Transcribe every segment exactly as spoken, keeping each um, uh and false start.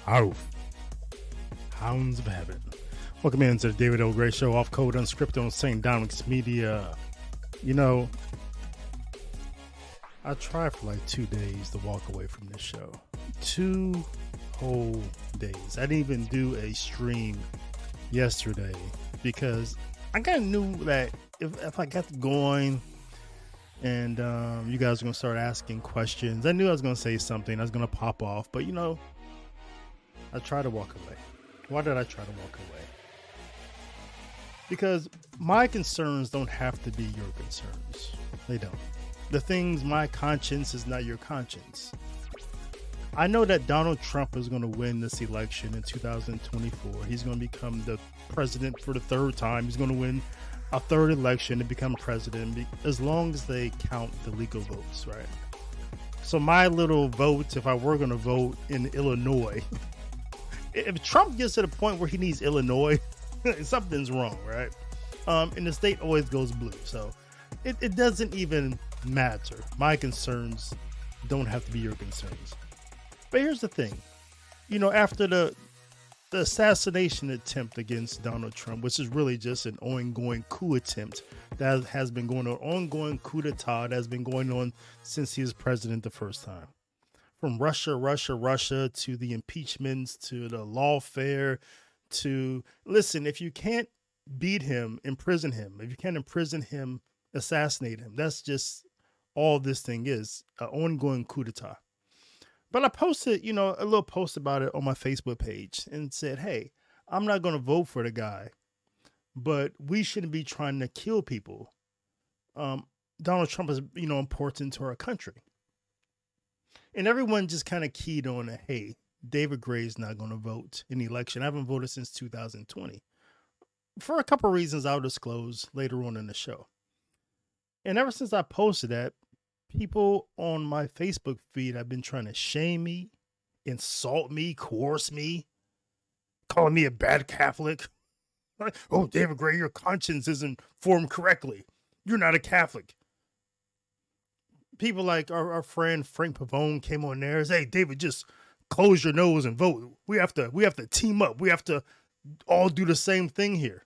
How? Hounds of Heaven. Welcome in to the David L. Gray Show, off code unscripted on Saint Dominic's Media. You know, I tried for like two days to walk away from this show. Two whole days. I didn't even do a stream yesterday because I kind of knew that if, if I got going and um, you guys were going to start asking questions, I knew I was going to say something. I was going to pop off. But, you know, I tried to walk away. Why did I try to walk away? Because my concerns don't have to be your concerns. They don't. The things, my conscience is not your conscience. I know that Donald Trump is going to win this election in two thousand twenty-four. He's going to become the president for the third time. He's going to win a third election to become president as long as they count the legal votes, right? So my little vote, if I were going to vote in Illinois, if Trump gets to the point where he needs Illinois, something's wrong, right? Um, and the state always goes blue. So it, it doesn't even matter. My concerns don't have to be your concerns. But here's the thing. You know, after the the assassination attempt against Donald Trump, which is really just an ongoing coup attempt that has been going on, ongoing coup d'etat that has been going on since he was president the first time. From Russia, Russia, Russia, to the impeachments, to the lawfare, to, listen, if you can't beat him, imprison him. If you can't imprison him, assassinate him. That's just all this thing is, an ongoing coup d'etat. But I posted, you know, a little post about it on my Facebook page and said, hey, I'm not going to vote for the guy, but we shouldn't be trying to kill people. Um, Donald Trump is, you know, important to our country. And everyone just kind of keyed on it. Hey, David Gray's not going to vote in the election. I haven't voted since two thousand twenty for a couple of reasons I'll disclose later on in the show. And ever since I posted that, people on my Facebook feed have been trying to shame me, insult me, coerce me, calling me a bad Catholic. Like, oh, David Gray, your conscience isn't formed correctly. You're not a Catholic. People like our, our friend Frank Pavone came on there and said, hey, David, just close your nose and vote. We have to, we have to team up. We have to all do the same thing here.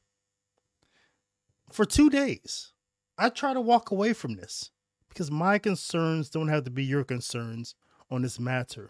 For two days, I try to walk away from this because my concerns don't have to be your concerns on this matter.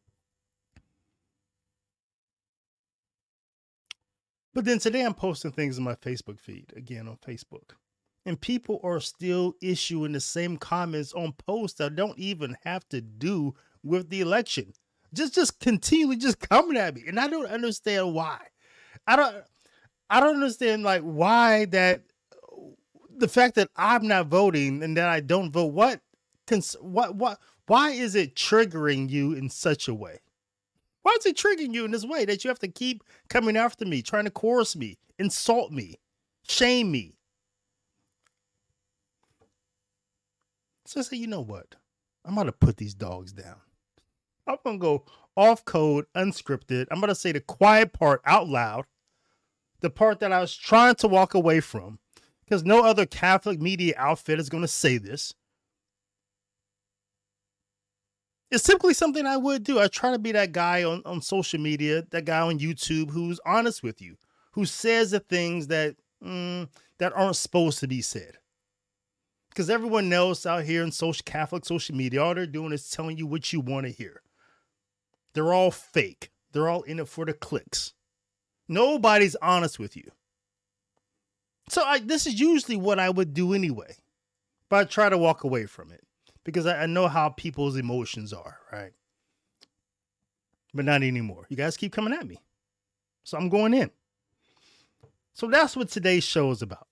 But then today I'm posting things in my Facebook feed, again on Facebook. And people are still issuing the same comments on posts that don't even have to do with the election. Just just continually just coming at me. And I don't understand why. I don't I don't understand like why that the fact that I'm not voting and that I don't vote, what what what why is it triggering you in such a way? Why is it triggering you in this way that you have to keep coming after me, trying to coerce me, insult me, shame me? So I say, you know what? I'm going to put these dogs down. I'm going to go off code, unscripted. I'm going to say the quiet part out loud. The part that I was trying to walk away from. Because no other Catholic media outfit is going to say this. It's simply something I would do. I try to be that guy on, on social media, that guy on YouTube who's honest with you. Who says the things that, mm, that aren't supposed to be said. Because everyone else out here in social Catholic social media, all they're doing is telling you what you want to hear. They're all fake. They're all in it for the clicks. Nobody's honest with you. So I, this is usually what I would do anyway. But I try to walk away from it. Because I, I know how people's emotions are, right? But not anymore. You guys keep coming at me. So I'm going in. So that's what today's show is about.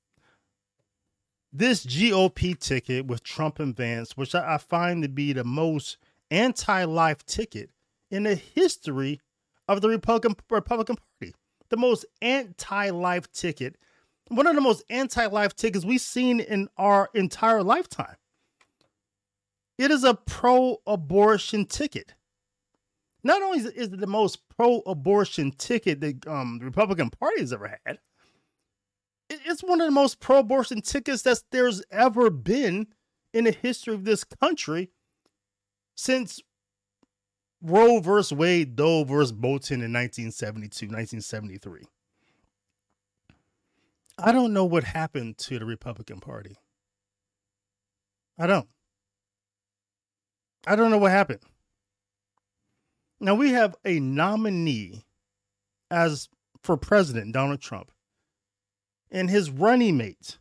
This G O P ticket with Trump and Vance, which I find to be the most anti-life ticket in the history of the Republican Republican Party. The most anti-life ticket. One of the most anti-life tickets we've seen in our entire lifetime. It is a pro-abortion ticket. Not only is it the most pro-abortion ticket that um, the Republican Party has ever had, it's one of the most pro-abortion tickets that there's ever been in the history of this country since Roe versus Wade, Doe versus Bolton in nineteen seventy-two, nineteen seventy-three. I don't know what happened to the Republican Party. I don't. I don't know what happened. Now we have a nominee as for president, Donald Trump, and his running mate,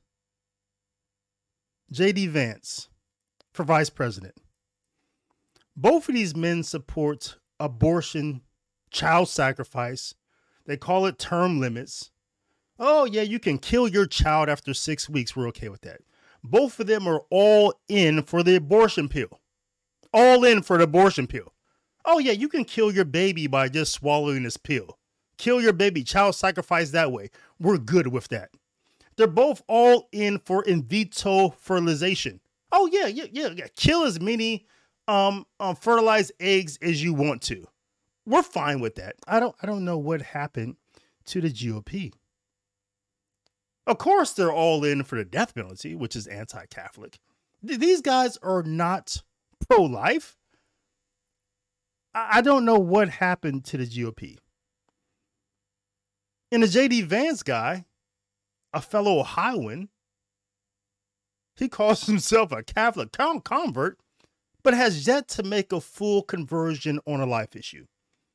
J D Vance, for vice president. Both of these men support abortion, child sacrifice. They call it term limits. Oh, yeah, you can kill your child after six weeks. We're okay with that. Both of them are all in for the abortion pill. All in for the abortion pill. Oh, yeah, you can kill your baby by just swallowing this pill. Kill your baby, child sacrifice that way. We're good with that. They're both all in for in vitro fertilization. Oh, yeah, yeah, yeah, yeah. Kill as many um, um fertilized eggs as you want to. We're fine with that. I don't I don't know what happened to the G O P. Of course, they're all in for the death penalty, which is anti-Catholic. Th- these guys are not pro-life. I-, I don't know what happened to the G O P. And the J D Vance guy, a fellow Ohioan, he calls himself a Catholic con- convert, but has yet to make a full conversion on a life issue.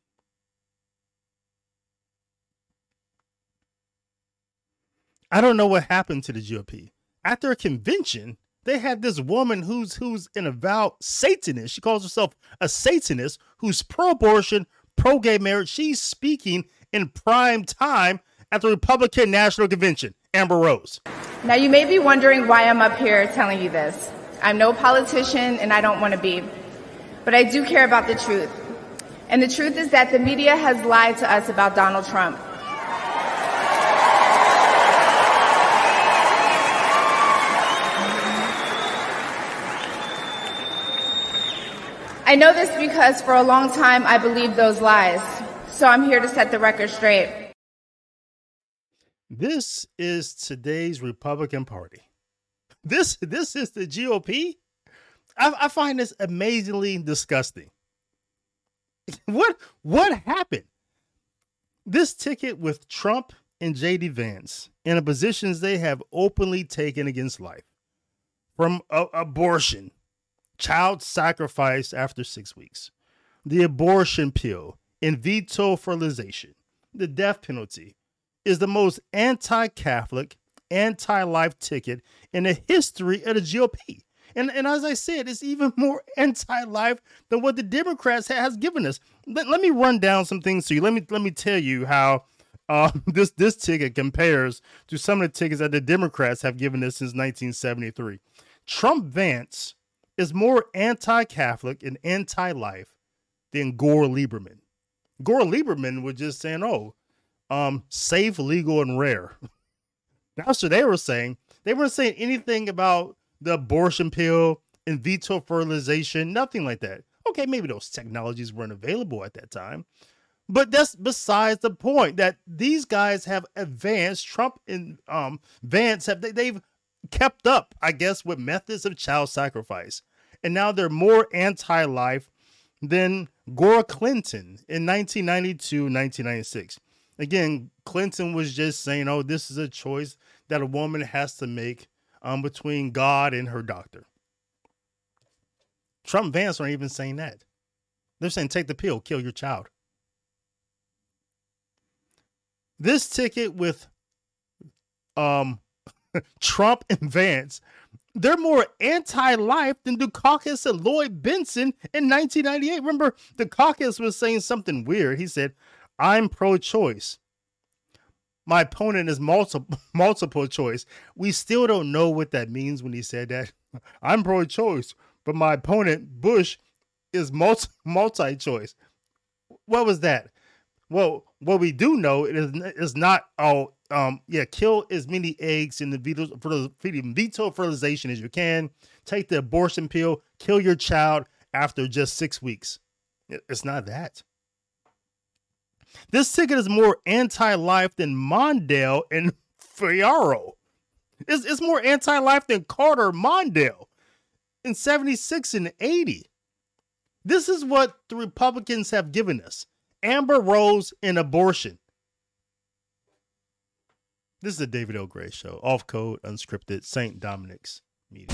I don't know what happened to the G O P. At their convention, they had this woman who's who's an avowed Satanist. She calls herself a Satanist who's pro-abortion, pro-gay marriage. She's speaking in prime time at the Republican National Convention. Amber Rose. Now, you may be wondering why I'm up here telling you this. I'm no politician and I don't want to be, but I do care about the truth. And the truth is that the media has lied to us about Donald Trump. I know this because for a long time I believed those lies. So I'm here to set the record straight. This is today's Republican Party. This this is the G O P. I, I find this amazingly disgusting. What what happened? This ticket with Trump and J D Vance in the positions they have openly taken against life, from uh, abortion, child sacrifice after six weeks, the abortion pill, in vitro fertilization, the death penalty, is the most anti-Catholic, anti-life ticket in the history of the G O P. And, and as I said, it's even more anti-life than what the Democrats ha- has given us. Let, let me run down some things to you. Let me let me tell you how uh, this, this ticket compares to some of the tickets that the Democrats have given us since nineteen seventy-three. Trump Vance is more anti-Catholic and anti-life than Gore Lieberman. Gore Lieberman was just saying, oh, um, safe, legal, and rare. That's what they were saying. They weren't saying anything about the abortion pill, in vitro fertilization, nothing like that. Okay, maybe those technologies weren't available at that time. But that's besides the point, that these guys have advanced. Trump and um, Vance, have they, they've kept up, I guess, with methods of child sacrifice. And now they're more anti-life than Gore Clinton in nineteen ninety-two, nineteen ninety-six. Again, Clinton was just saying, oh, this is a choice that a woman has to make um, between God and her doctor. Trump Vance aren't even saying that. They're saying, take the pill, kill your child. This ticket with um, Trump and Vance, they're more anti-life than Dukakis and Lloyd Bentsen in nineteen ninety-eight. Remember, Dukakis was saying something weird. He said, I'm pro-choice. My opponent is multiple multiple choice. We still don't know what that means when he said that. I'm pro-choice, but my opponent, Bush, is multi multi-choice. What was that? Well, what we do know is is not oh um yeah kill as many eggs in the vitro for veto fertilization as you can. Take the abortion pill, kill your child after just six weeks. It's not that. This ticket is more anti-life than Mondale and Fiaro. It's, it's more anti-life than Carter Mondale in seventy-six and eighty. This is what the Republicans have given us. Amber Rose and abortion. This is the David L. Gray Show. Off Code, Unscripted, Saint Dominic's Media.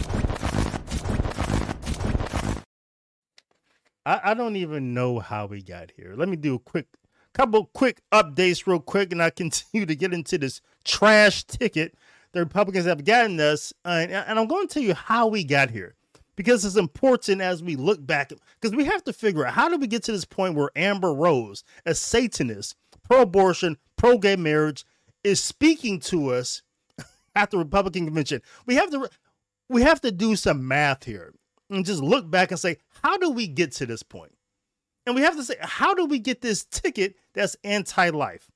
I, I don't even know how we got here. Let me do a quick, couple quick updates real quick, and I continue to get into this trash ticket the Republicans have gotten us. Uh, and, and I'm going to tell you how we got here, because it's important as we look back, because we have to figure out, how did we get to this point where Amber Rose, a Satanist, pro-abortion, pro-gay marriage, is speaking to us at the Republican convention? We have to we have to do some math here and just look back and say, how do we get to this point? And we have to say, how do we get this ticket that's anti-life?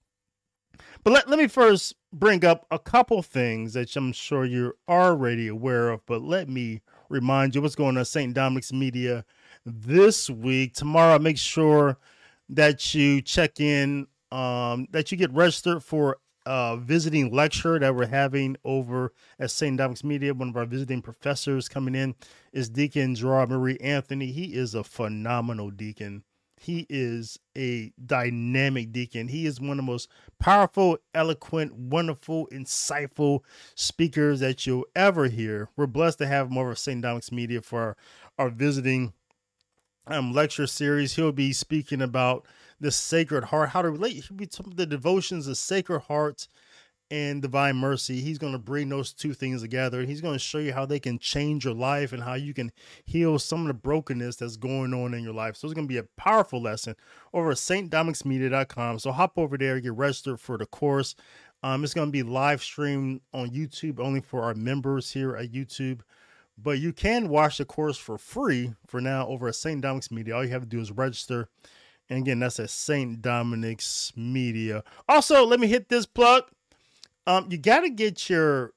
But let, let me first bring up a couple things that I'm sure you're already aware of, but let me remind you what's going on at Saint Dominic's Media this week. Tomorrow, make sure that you check in, um, that you get registered for a visiting lecture that we're having over at Saint Dominic's Media. One of our visiting professors coming in is Deacon Gerard Marie Anthony. He is a phenomenal deacon. He is a dynamic deacon. He is one of the most powerful, eloquent, wonderful, insightful speakers that you'll ever hear. We're blessed to have him over at Saint Dominic's Media for our, our visiting um, lecture series. He'll be speaking about the Sacred Heart, how to relate. He'll be talking the devotions of Sacred Heart and Divine Mercy. He's going to bring those two things together. He's going to show you how they can change your life and how you can heal some of the brokenness that's going on in your life. So it's going to be a powerful lesson over at saint dominics media dot com. So hop over there, get registered for the course. Um, it's going to be live streamed on YouTube only for our members here at YouTube. But you can watch the course for free for now over at Saint Dominic's Media. All you have to do is register. And again, that's at Saint Dominic's Media. Also, let me hit this plug. Um, you got to get your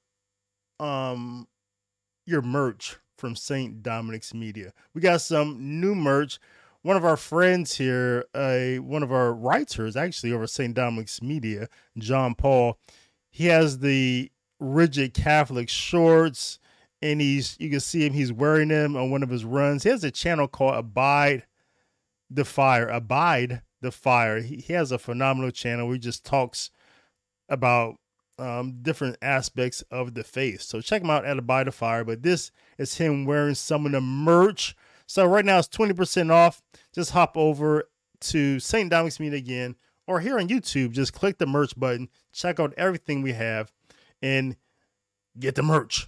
um your merch from Saint Dominic's Media. We got some new merch. One of our friends here, uh, one of our writers, actually over Saint Dominic's Media, John Paul, he has the Rigid Catholic shorts, and he's you can see him. He's wearing them on one of his runs. He has a channel called Abide the Fire. Abide the Fire. He, he has a phenomenal channel where he just talks about um, different aspects of the faith. So check him out at Abide the Fire. But this is him wearing some of the merch. So right now it's twenty percent off. Just hop over to Saint Dominic's Media again, or here on YouTube, just click the merch button, check out everything we have, and get the merch.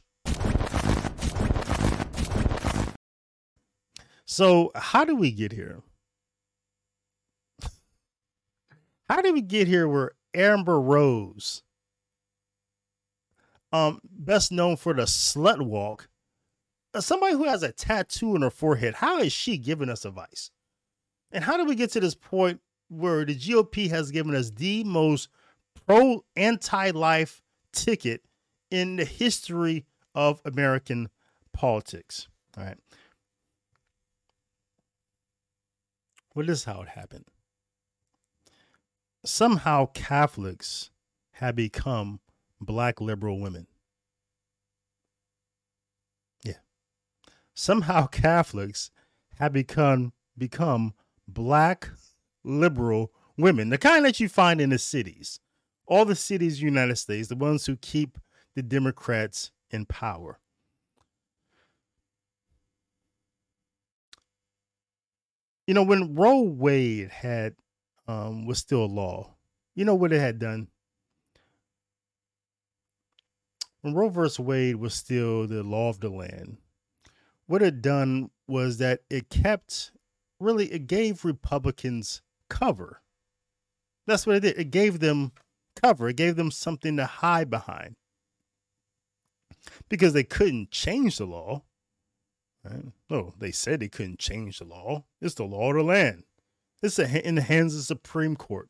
So how do we get here? How did we get here where Amber Rose, um, best known for the slut walk, uh, somebody who has a tattoo on her forehead, how is she giving us advice? And how did we get to this point where the G O P has given us the most pro anti-life ticket in the history of American politics? All right. Well, this is how it happened. Somehow Catholics have become black liberal women. Yeah. Somehow Catholics have become become black liberal women, the kind that you find in the cities, all the cities in the United States, the ones who keep the Democrats in power. You know, when Roe Wade had um, was still a law, you know what it had done? When Roe versus Wade was still the law of the land, what it done was that it kept, really, it gave Republicans cover. That's what it did. It gave them cover. It gave them something to hide behind. Because they couldn't change the law. Right? No, they said they couldn't change the law. It's the law of the land. It's in the hands of the Supreme Court.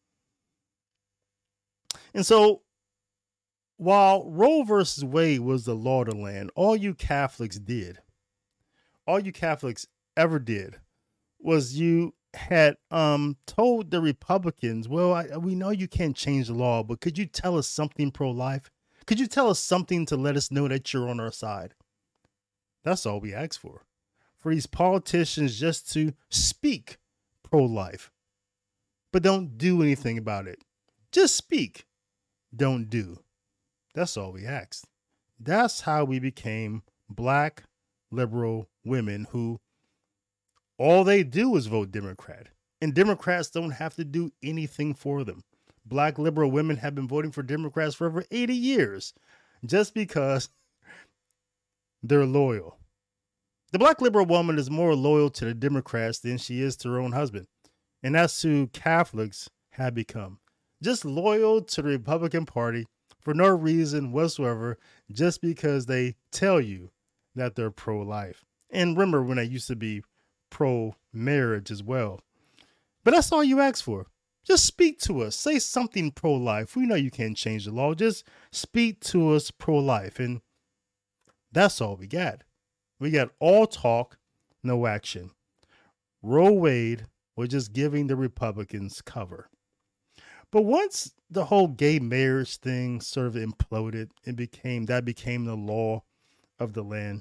And so, while Roe versus Wade was the law of the land, all you Catholics did, all you Catholics ever did, was you had um, told the Republicans, well, I, we know you can't change the law, but could you tell us something pro-life? Could you tell us something to let us know that you're on our side? That's all we asked for. for these politicians just to speak pro-life, but don't do anything about it. Just speak, don't do. That's all we asked. That's how we became black liberal women who all they do is vote Democrat. And Democrats don't have to do anything for them. Black liberal women have been voting for Democrats for over eighty years just because they're loyal. The black liberal woman is more loyal to the Democrats than she is to her own husband. And that's who Catholics have become. Just loyal to the Republican Party for no reason whatsoever, just because they tell you that they're pro-life. And remember when they used to be pro-marriage as well. But that's all you ask for. Just speak to us. Say something pro-life. We know you can't change the law. Just speak to us pro-life. And that's all we got. We got all talk, no action. Roe Wade was just giving the Republicans cover. But once the whole gay marriage thing sort of imploded, it became that became the law of the land.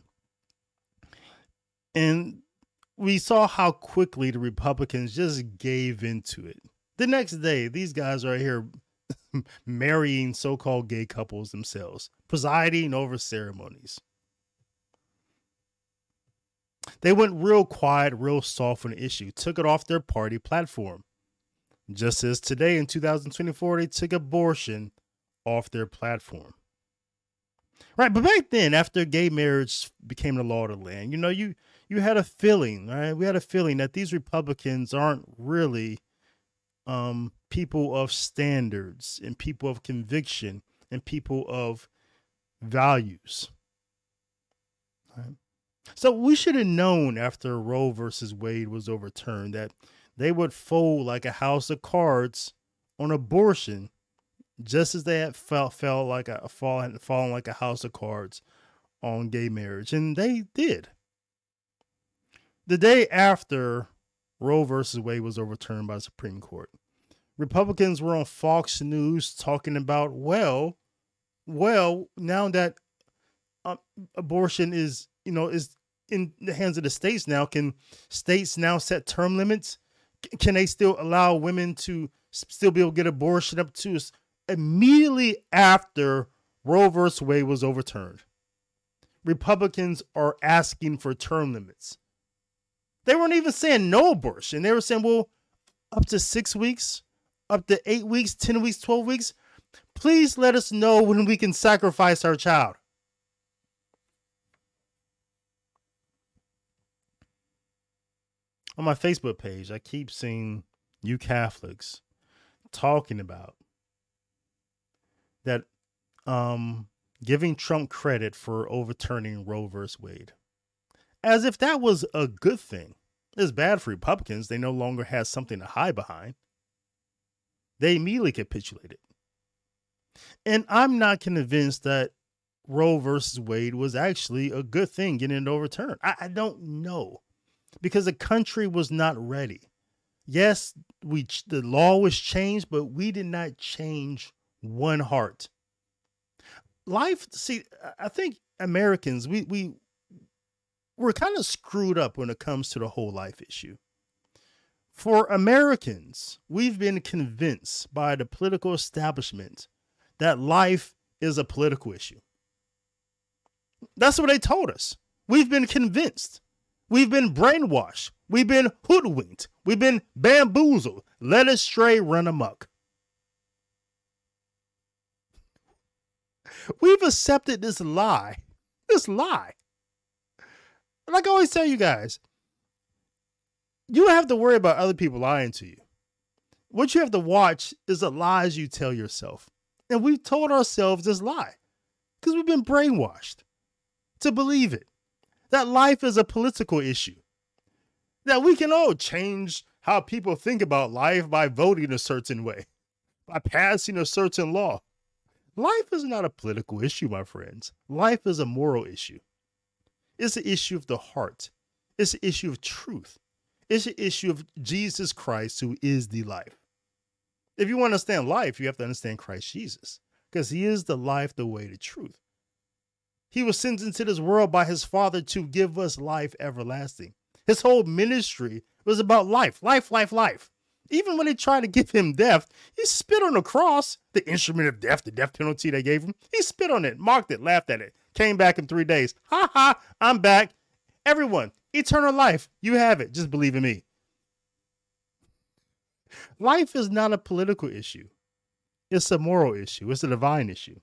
And we saw how quickly the Republicans just gave into it. The next day, these guys are here marrying so-called gay couples themselves, presiding over ceremonies. They went real quiet, real soft on the issue, took it off their party platform. Just as today in two thousand twenty-four, they took abortion off their platform. Right, but back then, after gay marriage became the law of the land, you know, you you had a feeling, right? We had a feeling that these Republicans aren't really um, people of standards and people of conviction and people of values. Right? So we should have known after Roe versus Wade was overturned that they would fold like a house of cards on abortion, just as they had felt felt like a fallen fallen like a house of cards on gay marriage, and they did. The day after Roe versus Wade was overturned by the Supreme Court, Republicans were on Fox News talking about, well, well, now that uh, abortion is, you know, is in the hands of the states now, can states now set term limits? Can they still allow women to still be able to get abortion up to immediately after Roe versus Wade was overturned? Republicans are asking for term limits. They weren't even saying no abortion. They were saying, well, up to six weeks, up to eight weeks, ten weeks, twelve weeks. Please let us know when we can sacrifice our child. On my Facebook page, I keep seeing you Catholics talking about that um, giving Trump credit for overturning Roe versus Wade, as if that was a good thing. It's bad for Republicans. They no longer have something to hide behind. They immediately capitulated. And I'm not convinced that Roe versus Wade was actually a good thing getting it overturned. I, I don't know. Because the country was not ready. Yes, we the law was changed, but we did not change one heart. Life, see, I think Americans, we we we're kind of screwed up when it comes to the whole life issue. For Americans, we've been convinced by the political establishment that life is a political issue. That's what they told us. We've been convinced. We've been brainwashed. We've been hoodwinked. We've been bamboozled, led astray, run amok. We've accepted this lie, this lie. Like I always tell you guys, you don't have to worry about other people lying to you. What you have to watch is the lies you tell yourself. And we've told ourselves this lie because we've been brainwashed to believe it. That life is a political issue. That we can all change how people think about life by voting a certain way, by passing a certain law. Life is not a political issue, my friends. Life is a moral issue. It's an issue of the heart. It's an issue of truth. It's an issue of Jesus Christ, who is the life. If you want to understand life, you have to understand Christ Jesus, because he is the life, the way, the truth. He was sent into this world by his Father to give us life everlasting. His whole ministry was about life, life, life, life. Even when they tried to give him death, he spit on the cross, the instrument of death, the death penalty they gave him. He spit on it, mocked it, laughed at it, came back in three days. Ha ha, I'm back. Everyone, eternal life, you have it. Just believe in me. Life is not a political issue. It's a moral issue. It's a divine issue.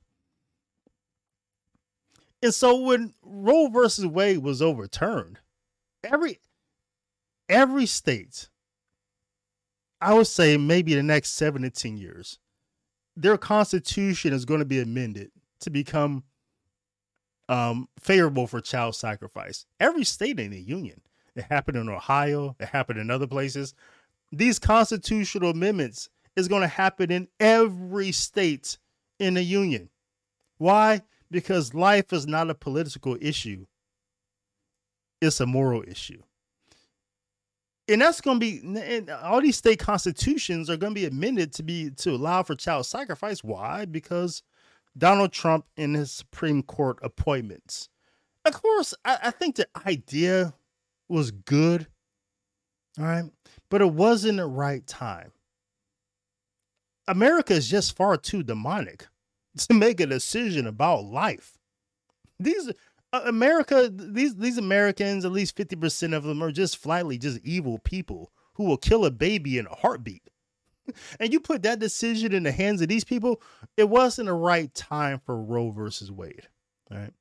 And so when Roe versus Wade was overturned, every every state, I would say maybe the next seven to ten years, their constitution is going to be amended to become um, favorable for child sacrifice. Every state in the union. It happened in Ohio. It happened in other places. These constitutional amendments is going to happen in every state in the union. Why? Because life is not a political issue. It's a moral issue. And that's going to be, and all these state constitutions are going to be amended to be, to allow for child sacrifice. Why? Because Donald Trump and his Supreme Court appointments. Of course, I, I think the idea was good. All right. But it wasn't the right time. America is just far too demonic to make a decision about life. These uh, America, these these Americans, at least fifty percent of them are just flatly just evil people who will kill a baby in a heartbeat. And you put that decision in the hands of these people, it wasn't the right time for Roe versus Wade. All right.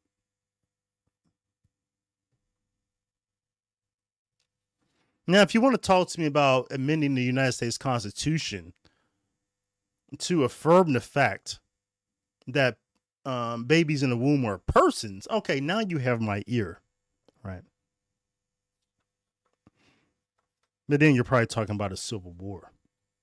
Now, if you want to talk to me about amending the United States Constitution to affirm the fact that um, babies in the womb are persons, okay, now you have my ear, right? But then you're probably talking about a civil war.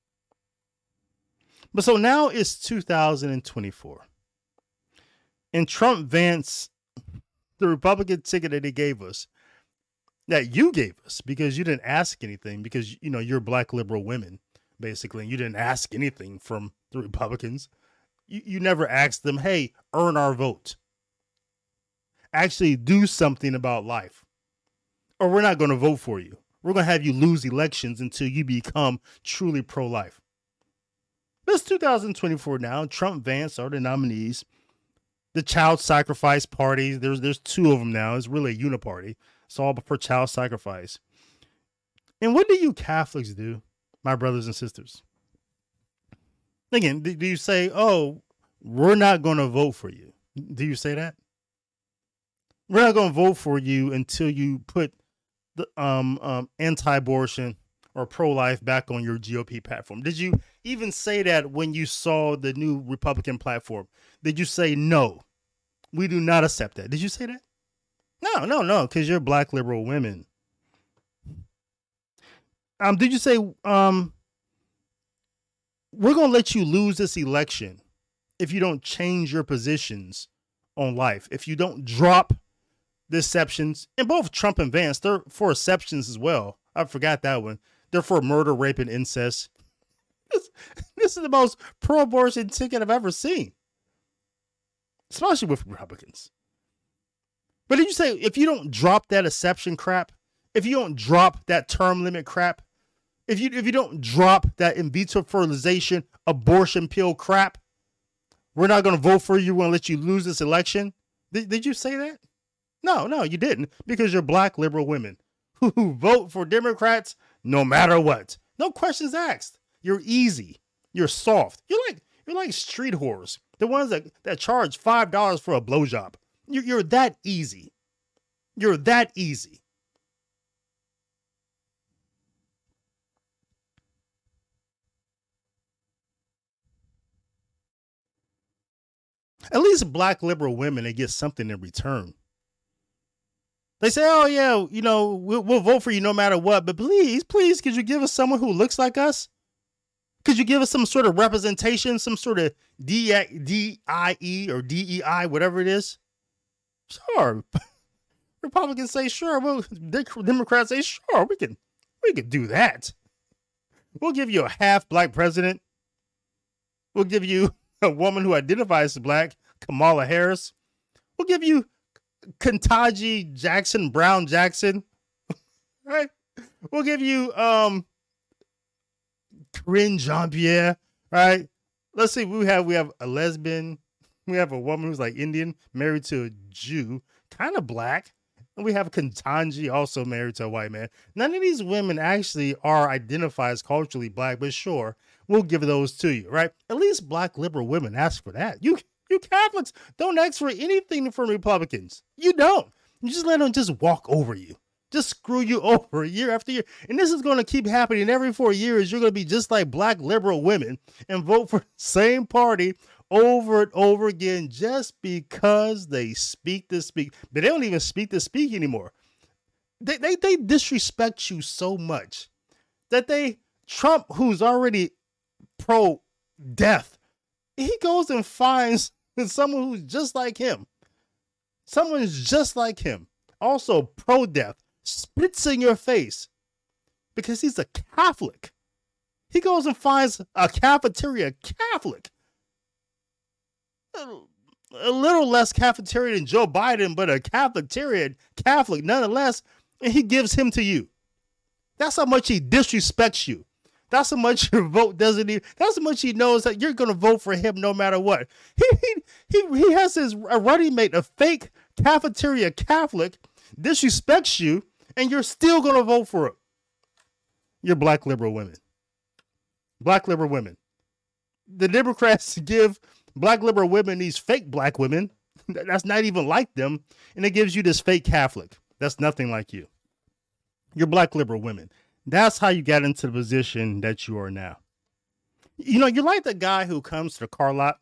But so now it's two thousand twenty-four. And Trump Vance, the Republican ticket that he gave us, that you gave us because you didn't ask anything, because, you know, you're black liberal women, basically, and you didn't ask anything from the Republicans. You, you never asked them, hey, earn our vote. Actually do something about life, or we're not going to vote for you. We're going to have you lose elections until you become truly pro-life. It's two thousand twenty-four now. Trump, Vance are the nominees. The child sacrifice parties, there's there's two of them now. It's really a uniparty. It's all for child sacrifice. And what do you Catholics do, my brothers and sisters? Again, do you say, oh, we're not going to vote for you? Do you say that? We're not going to vote for you until you put the um, um, anti-abortion or pro-life back on your G O P platform. Did you even say that when you saw the new Republican platform? Did you say, no, we do not accept that? Did you say that? No, no, no, because you're black liberal women. Um, did you say, um, we're going to let you lose this election if you don't change your positions on life, if you don't drop the exceptions? And both Trump and Vance, they're for exceptions as well. I forgot that one. They're for murder, rape, and incest. This, this is the most pro-abortion ticket I've ever seen, especially with Republicans. But did you say, if you don't drop that exception crap, if you don't drop that term limit crap, if you if you don't drop that in vitro fertilization abortion pill crap, we're not going to vote for you. We're going to let you lose this election? Did, did you say that? No, no, you didn't, because you're black liberal women who, who vote for Democrats no matter what. No questions asked. You're easy. You're soft. You're like you're like street whores, the ones that, that charge five dollars for a blowjob. You're, you're that easy. You're that easy. At least black liberal women, they get something in return. They say, oh, yeah, you know, we'll, we'll vote for you no matter what. But please, please, could you give us someone who looks like us? Could you give us some sort of representation, some sort of D I E or D E I, whatever it is? Sure. Republicans say, sure. Well, Democrats say, sure, we can, we can do that. We'll give you a half black president. We'll give you a woman who identifies as black, Kamala Harris. We'll give you Ketanji Jackson, Brown Jackson, right? We'll give you um Corinne Jean-Pierre, right? Let's see, we have we have a lesbian, we have a woman who's like Indian, married to a Jew, kind of black, and we have Ketanji also married to a white man. None of these women actually are identified as culturally black, but sure, we'll give those to you, right? At least black liberal women ask for that. You you Catholics don't ask for anything from Republicans. You don't. You just let them just walk over you. Just screw you over year after year. And this is going to keep happening every four years. You're going to be just like black liberal women and vote for the same party over and over again just because they speak to speak. But they don't even speak to speak anymore. They, they, they disrespect you so much that they, Trump, who's already pro-death, he goes and finds someone who's just like him. Someone who's just like him. Also pro-death. Spits in your face because he's a Catholic. He goes and finds a cafeteria Catholic. A little less cafeteria than Joe Biden, but a cafeteria Catholic nonetheless, and he gives him to you. That's how much he disrespects you. That's how much your vote doesn't even, that's how much he knows that you're going to vote for him no matter what. He, he, he, he has his a running mate, a fake cafeteria Catholic, disrespects you, and you're still going to vote for him. You're black liberal women. Black liberal women. The Democrats give black liberal women these fake black women. That's not even like them. And it gives you this fake Catholic. That's nothing like you. You're black liberal women. That's how you got into the position that you are now. You know, you're like the guy who comes to the car lot.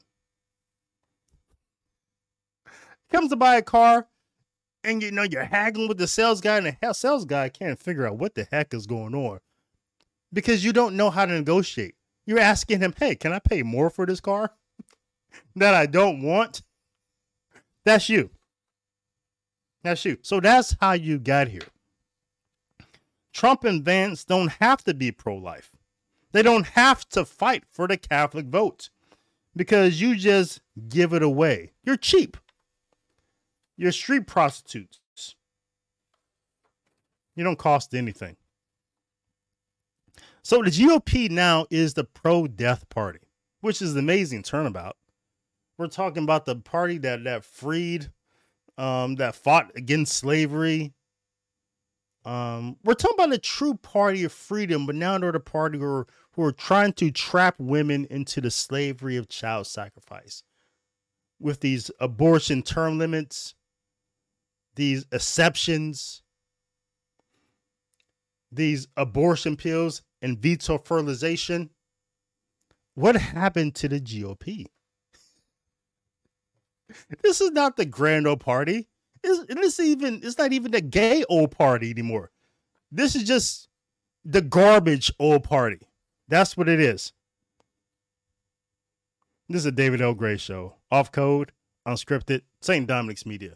Comes to buy a car. And you know, you're haggling with the sales guy, and the sales guy can't figure out what the heck is going on because you don't know how to negotiate. You're asking him, hey, can I pay more for this car that I don't want? That's you. That's you. So that's how you got here. Trump and Vance don't have to be pro-life. They don't have to fight for the Catholic vote because you just give it away. You're cheap. You're street prostitutes. You don't cost anything. So the G O P now is the pro-death party, which is an amazing turnabout. We're talking about the party that that freed, um, that fought against slavery. Um, we're talking about a true party of freedom, but now they're the party who are, who are trying to trap women into the slavery of child sacrifice with these abortion term limits, these exceptions, these abortion pills, and veto fertilization. What happened to the G O P? This is not the grand old party. It's, it's, even, it's not even the gay old party anymore. This is just the garbage old party. That's what it is. This is a David L. Gray show. Off code, unscripted, Saint Dominic's Media.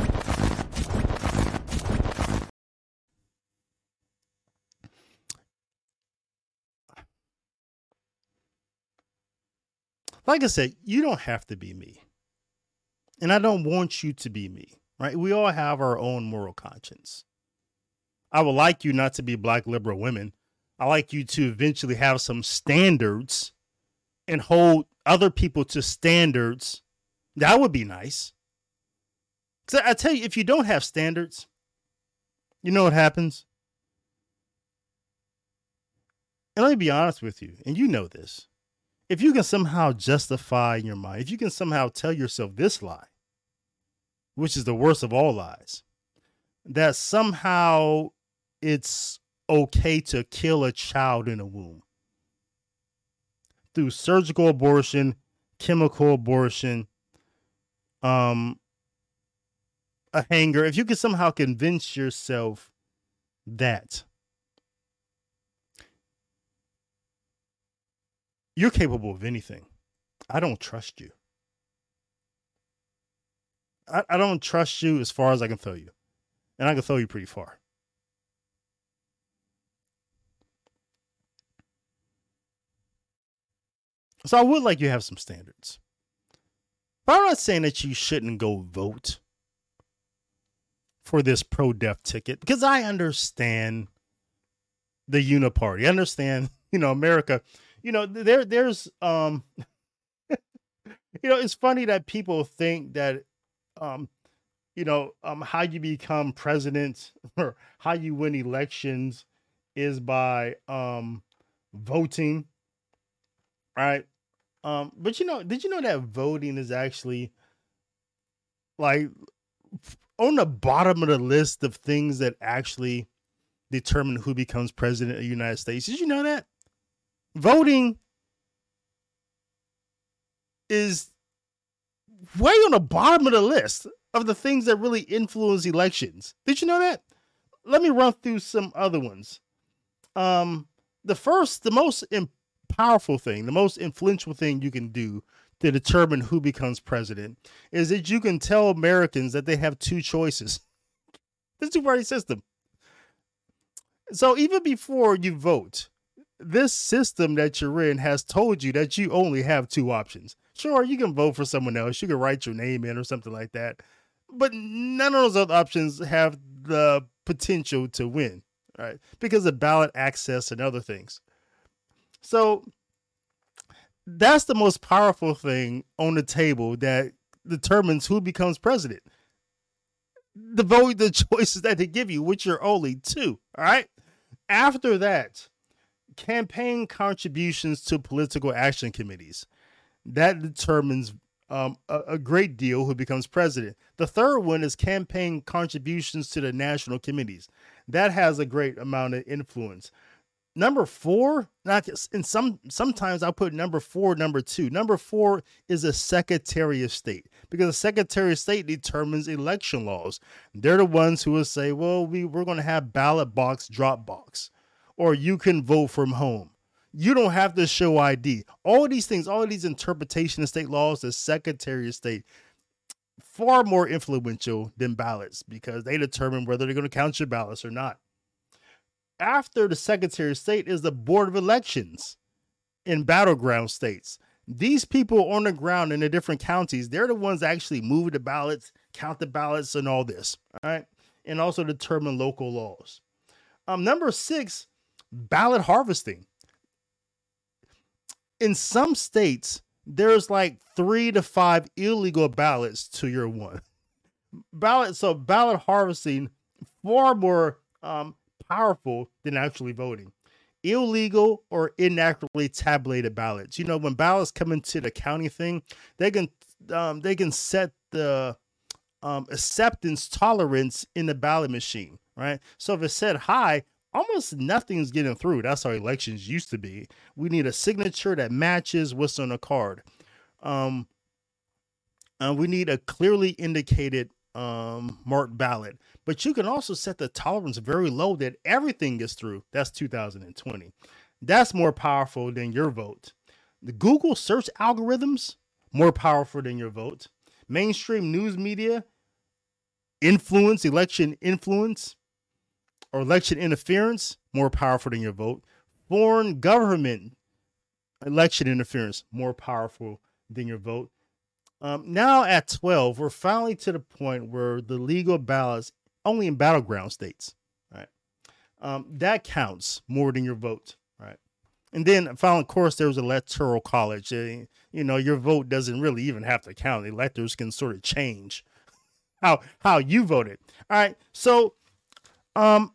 Like I said, you don't have to be me. And I don't want you to be me, right? We all have our own moral conscience. I would like you not to be black liberal women. I like you to eventually have some standards and hold other people to standards. That would be nice. Because I tell you, if you don't have standards, you know what happens? And let me be honest with you, and you know this. If you can somehow justify in your mind, if you can somehow tell yourself this lie, which is the worst of all lies, that somehow it's okay to kill a child in a womb through surgical abortion, chemical abortion, um, a hanger, if you can somehow convince yourself that you're capable of anything, I don't trust you. I, I don't trust you as far as I can throw you. And I can throw you pretty far. So I would like you to have some standards. But I'm not saying that you shouldn't go vote. for this pro-death ticket, because I understand the uniparty. I understand, you know, America, you know, there, there's, um, you know, it's funny that people think that, um, you know, um, how you become president or how you win elections is by, um, voting, right? Um, but you know, did you know that voting is actually like on the bottom of the list of things that actually determine who becomes president of the United States? Did you know that? Voting is way on the bottom of the list of the things that really influence elections. Did you know that? Let me run through some other ones. Um, the first, the most imp- powerful thing, the most influential thing you can do to determine who becomes president is that you can tell Americans that they have two choices. The two-party system. So even before you vote, this system that you're in has told you that you only have two options. Sure, you can vote for someone else. You can write your name in or something like that. But none of those other options have the potential to win, right? Because of ballot access and other things. So that's the most powerful thing on the table that determines who becomes president. The vote, the choices that they give you, which are only two. All right. After that, campaign contributions to political action committees. That determines um, a, a great deal who becomes president. The third one is campaign contributions to the national committees. That has a great amount of influence. Number four, not and some sometimes I'll put number four, number two. Number four is a Secretary of State, because the Secretary of State determines election laws. They're the ones who will say, well, we, we're going to have ballot box, drop box, or you can vote from home. You don't have to show I D. All of these things, all of these interpretation of state laws, the Secretary of State, far more influential than ballots, because they determine whether they're going to count your ballots or not. After the Secretary of State is the Board of Elections in battleground states. These people on the ground in the different counties, they're the ones that actually move the ballots, count the ballots, and all this. All right. And also determine local laws. Um, number six, ballot harvesting. In some states, there's like three to five illegal ballots to your one. Ballot, so ballot harvesting, far more um, powerful than actually voting. Illegal or inaccurately tabulated ballots. You know, when ballots come into the county thing, they can um, they can set the um, acceptance tolerance in the ballot machine, right? So if it's set high, almost nothing's getting through. That's how elections used to be. We need a signature that matches what's on the card. Um, and we need a clearly indicated um, marked ballot. But you can also set the tolerance very low that everything gets through. That's two thousand twenty. That's more powerful than your vote. The Google search algorithms, more powerful than your vote. Mainstream news media, influence, election influence, or election interference, more powerful than your vote. Foreign government election interference, more powerful than your vote. Um, now at twelve, we're finally to the point where the legal ballots, only in battleground states, right? Um, that counts more than your vote, right? And then finally, of course, there was electoral college. Uh, you know, your vote doesn't really even have to count. Electors can sort of change how how you voted. All right, so um,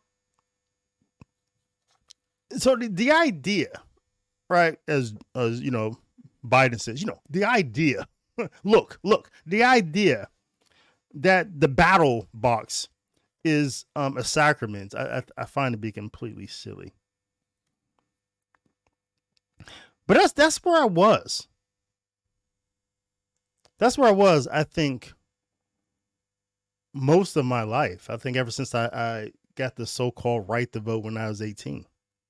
so the, the idea, right, as as you know, Biden says, you know, the idea. Look, look, the idea that the battle box is um, a sacrament, I, I, I find to be completely silly. But that's that's where I was. That's where I was, I think, most of my life. I think ever since I, I got the so-called right to vote when I was eighteen.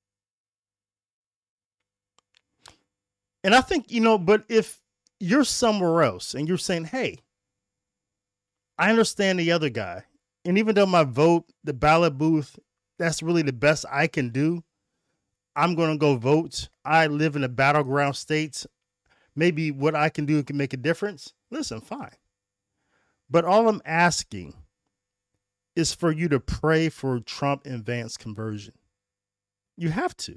And I think, you know, but if you're somewhere else and you're saying, hey, I understand the other guy. And even though my vote, the ballot booth, that's really the best I can do, I'm going to go vote. I live in a battleground state. Maybe what I can do can make a difference. Listen, fine. But all I'm asking is for you to pray for Trump and Vance conversion. You have to.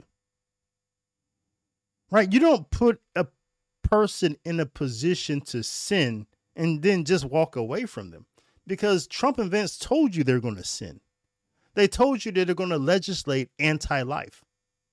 Right? You don't put a person in a position to sin and then just walk away from them, because Trump and Vance told you they're going to sin. They told you that they're going to legislate anti-life.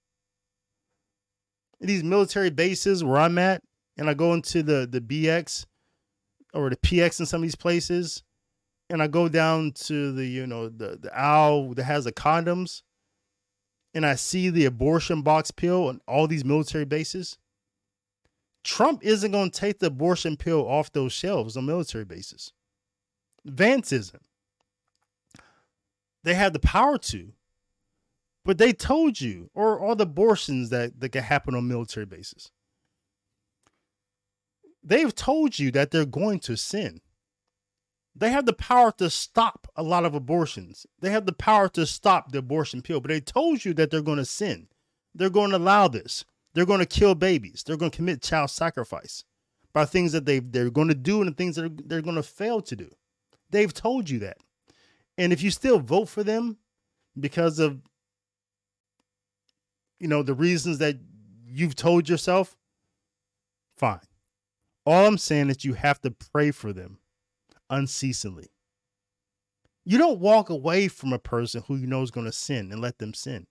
These military bases where I'm at, and I go into the, the B X or the P X in some of these places, and I go down to the, you know, the, the aisle that has the condoms, and I see the abortion box pill on all these military bases. Trump isn't going to take the abortion pill off those shelves on military bases. Vance isn't. They have the power to, but they told you, or all the abortions that, that can happen on military bases. They've told you that they're going to sin. They have the power to stop a lot of abortions. They have the power to stop the abortion pill, but they told you that they're going to sin. They're going to allow this. They're going to kill babies. They're going to commit child sacrifice by things that they they're going to do and the things that are, they're going to fail to do. They've told you that. And if you still vote for them because of, you know, the reasons that you've told yourself, fine. All I'm saying is you have to pray for them unceasingly. You don't walk away from a person who you know is going to sin and let them sin.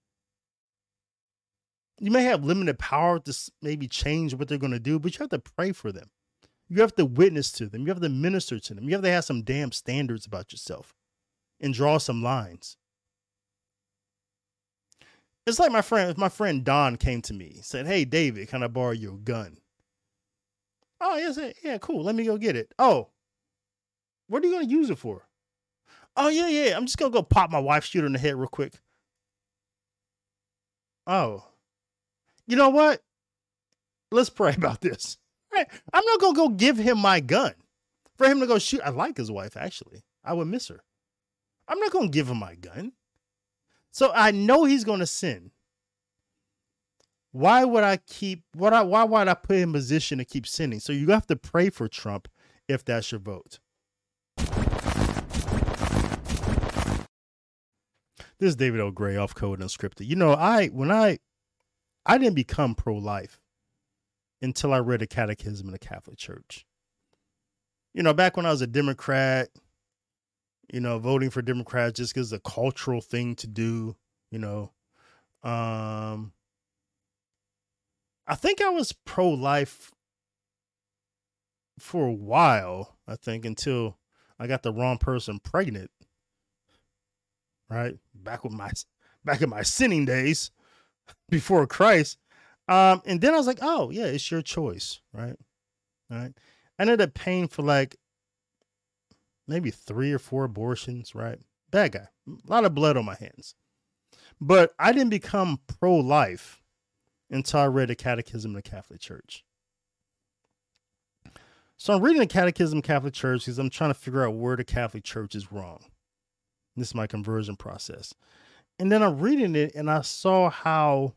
You may have limited power to maybe change what they're going to do, but you have to pray for them. You have to witness to them. You have to minister to them. You have to have some damn standards about yourself and draw some lines. It's like my friend, if my friend Don came to me, said, "Hey, David, can I borrow your gun?" Oh, yes, yeah, cool. Let me go get it. Oh, what are you going to use it for? Oh, yeah, yeah. I'm just going to go pop my wife, shoot her in the head real quick. Oh, you know what? Let's pray about this. Right. I'm not going to go give him my gun for him to go shoot. I like his wife, actually. I would miss her. I'm not going to give him my gun. So I know he's going to sin. Why would I keep, what I, why would I put him in position to keep sinning? So you have to pray for Trump if that's your vote. This is David L. Gray, off Code Unscripted. You know, I, when I, I didn't become pro-life until I read a catechism in the Catholic Church. You know, back when I was a Democrat, you know, voting for Democrats just because it's a cultural thing to do, you know. Um, I think I was pro-life for a while, I think, until I got the wrong person pregnant. Right? Back with my back in my sinning days before Christ. Um, and then I was like, oh, yeah, it's your choice. Right? All right. I ended up paying for like maybe three or four abortions. Right? Bad guy. A lot of blood on my hands. But I didn't become pro-life until I read the Catechism of the Catholic Church. So I'm reading the Catechism of the Catholic Church because I'm trying to figure out where the Catholic Church is wrong. This is my conversion process. And then I'm reading it and I saw how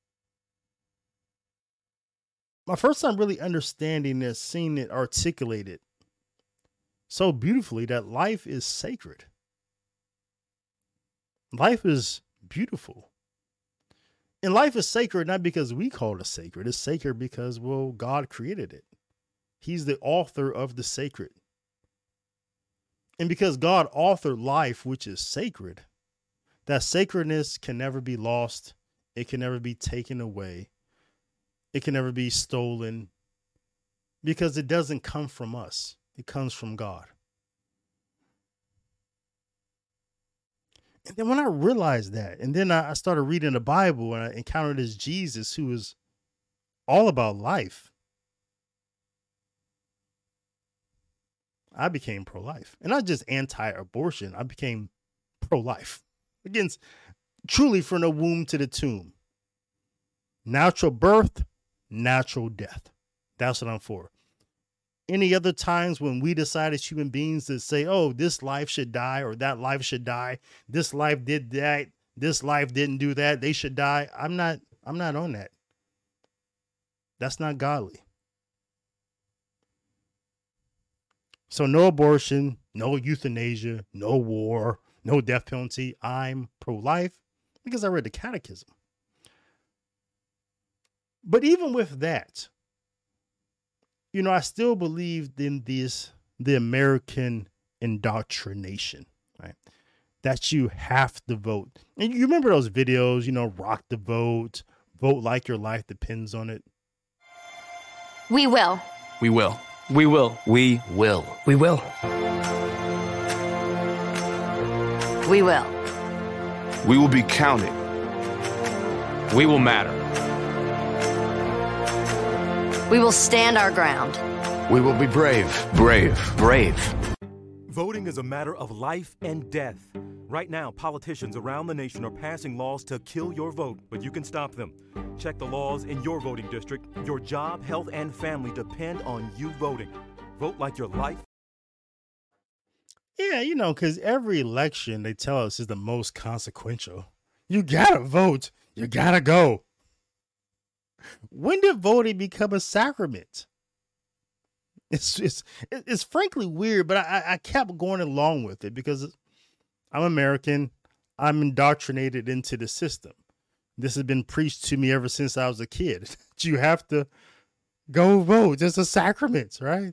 my first time really understanding this, seeing it articulated so beautifully that life is sacred. Life is beautiful. And life is sacred not because we call it sacred. It's sacred because, well, God created it. He's the author of the sacred. And because God authored life, which is sacred, that sacredness can never be lost. It can never be taken away. It can never be stolen because it doesn't come from us. It comes from God. And then when I realized that, and then I started reading the Bible and I encountered this Jesus who is all about life, I became pro-life. And not just anti-abortion. I became pro-life. Against truly from the womb to the tomb. Natural birth, natural death. That's what I'm for. Any other times when we decide as human beings to say, oh, this life should die or that life should die. This life did that. This life didn't do that. They should die. I'm not, I'm not on that. That's not godly. So no abortion, no euthanasia, no war, no death penalty. I'm pro-life because I read the catechism. But even with that, you know, I still believed in this, the American indoctrination, right? That you have to vote. And you remember those videos, you know, rock the vote, vote like your life depends on it. We will. We will. We will. We will. We will. We will. We will be counted. We will matter. We will stand our ground. We will be brave. Brave. Brave. Voting is a matter of life and death. Right now, politicians around the nation are passing laws to kill your vote, but you can stop them. Check the laws in your voting district. Your job, health, and family depend on you voting. Vote like your life. Yeah, you know, because every election they tell us is the most consequential. You gotta vote. You gotta go. When did voting become a sacrament? It's it's it's frankly weird, but I, I kept going along with it because I'm American. I'm indoctrinated into the system. This has been preached to me ever since I was a kid. You have to go vote. It's a sacrament, right?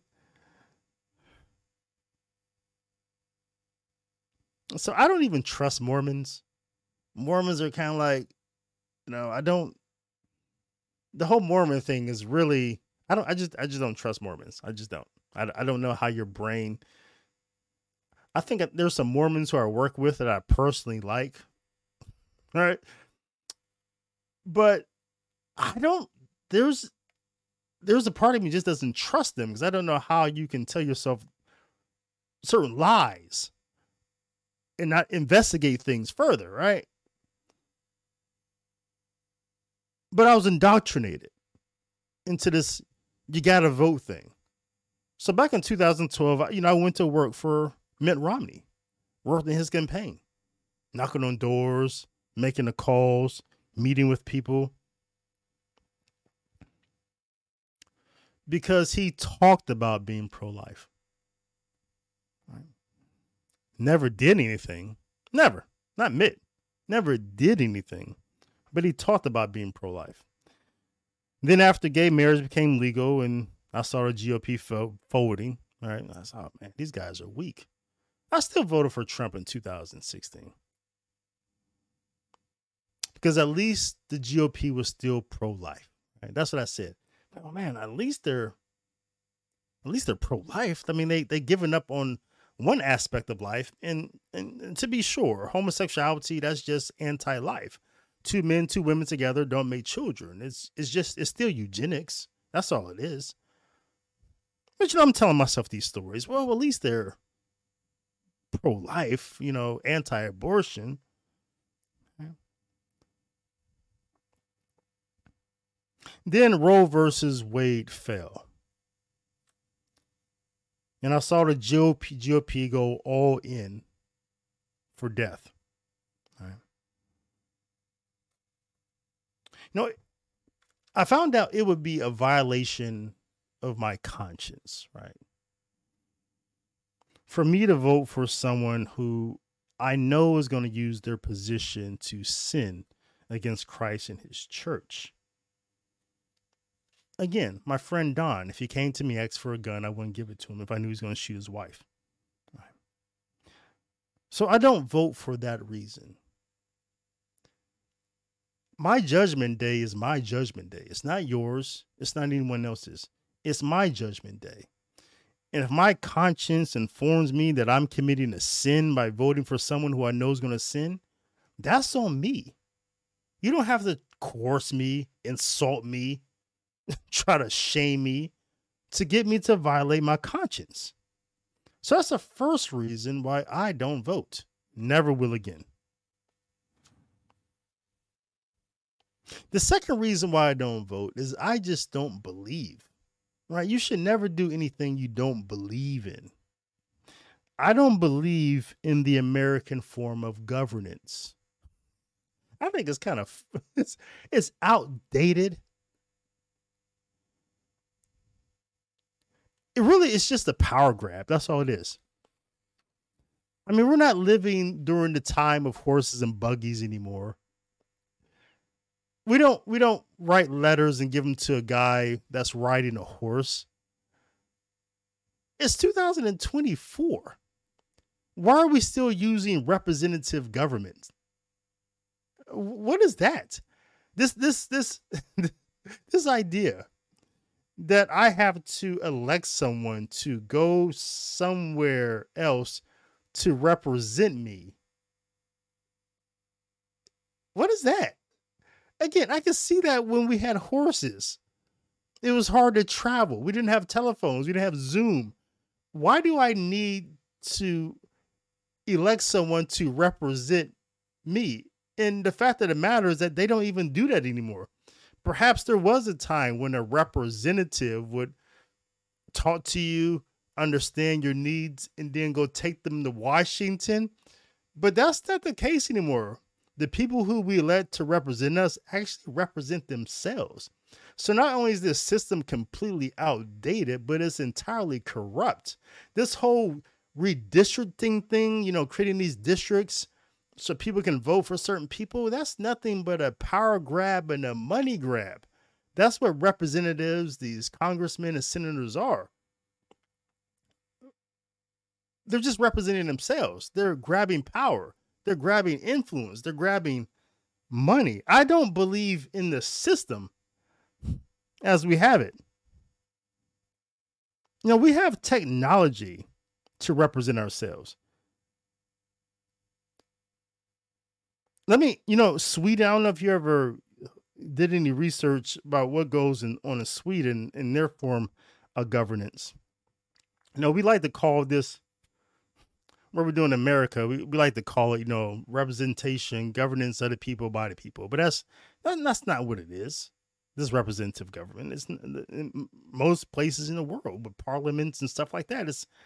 So I don't even trust Mormons. Mormons are kind of like, you know, I don't, the whole Mormon thing is really, I don't, I just, I just don't trust Mormons. I just don't. I, I don't know how your brain, I think there's some Mormons who I work with that I personally like. Right. But I don't, there's, there's a part of me just doesn't trust them because I don't know how you can tell yourself certain lies and not investigate things further, right? But I was indoctrinated into this you gotta vote thing. So back in two thousand twelve, you know, I went to work for Mitt Romney, worked in his campaign, knocking on doors, making the calls, meeting with people. Because he talked about being pro-life. Right? Never did anything. Never. Not Mitt. Never did anything. But he talked about being pro-life. Then after gay marriage became legal and I saw the G O P fo- folding, right? I saw, oh, man, these guys are weak. I still voted for Trump in two thousand sixteen. Because at least the G O P was still pro-life. Right? That's what I said. Oh man, at least they're at least they're pro-life. I mean, they they given up on one aspect of life, and, and and to be sure, homosexuality, that's just anti-life. Two men, two women together don't make children. It's it's just it's still eugenics. That's all it is. But you know, I'm telling myself these stories. Well, at least they're pro-life, you know, anti-abortion. Then Roe versus Wade fell. And I saw the G O P, G O P go all in for death. All right. You know, I found out it would be a violation of my conscience, right? For me to vote for someone who I know is going to use their position to sin against Christ and his church. Again, my friend Don, if he came to me, asked for a gun, I wouldn't give it to him if I knew he was going to shoot his wife. Right. So I don't vote for that reason. My judgment day is my judgment day. It's not yours. It's not anyone else's. It's my judgment day. And if my conscience informs me that I'm committing a sin by voting for someone who I know is going to sin, that's on me. You don't have to coerce me, insult me, try to shame me to get me to violate my conscience. So that's the first reason why I don't vote. Never will again. The second reason why I don't vote is I just don't believe, right? You should never do anything you don't believe in. I don't believe in the American form of governance. I think it's kind of, it's, it's outdated. It really is just a power grab. That's all it is. I mean, we're not living during the time of horses and buggies anymore. We don't we don't write letters and give them to a guy that's riding a horse. It's two thousand twenty-four. Why are we still using representative government? What is that? This this this this idea that I have to elect someone to go somewhere else to represent me. What is that? Again, I can see that when we had horses. It was hard to travel. We didn't have telephones. We didn't have Zoom. Why do I need to elect someone to represent me? And the fact of the matter is that they don't even do that anymore. Perhaps there was a time when a representative would talk to you, understand your needs, and then go take them to Washington. But that's not the case anymore. The people who we elect to represent us actually represent themselves. So not only is this system completely outdated, but it's entirely corrupt. This whole redistricting thing, you know, creating these districts so people can vote for certain people, that's nothing but a power grab and a money grab. That's what representatives, these congressmen and senators are. They're just representing themselves. They're grabbing power. They're grabbing influence. They're grabbing money. I don't believe in the system as we have it. You know, we have technology to represent ourselves. Let me, you know, Sweden, I don't know if you ever did any research about what goes in, on in Sweden in their form of governance. You know, we like to call this, what we're doing in America, we, we like to call it, you know, representation, governance of the people by the people. But that's that, that's not what it is. This representative government is in, in most places in the world with parliaments and stuff like that. It's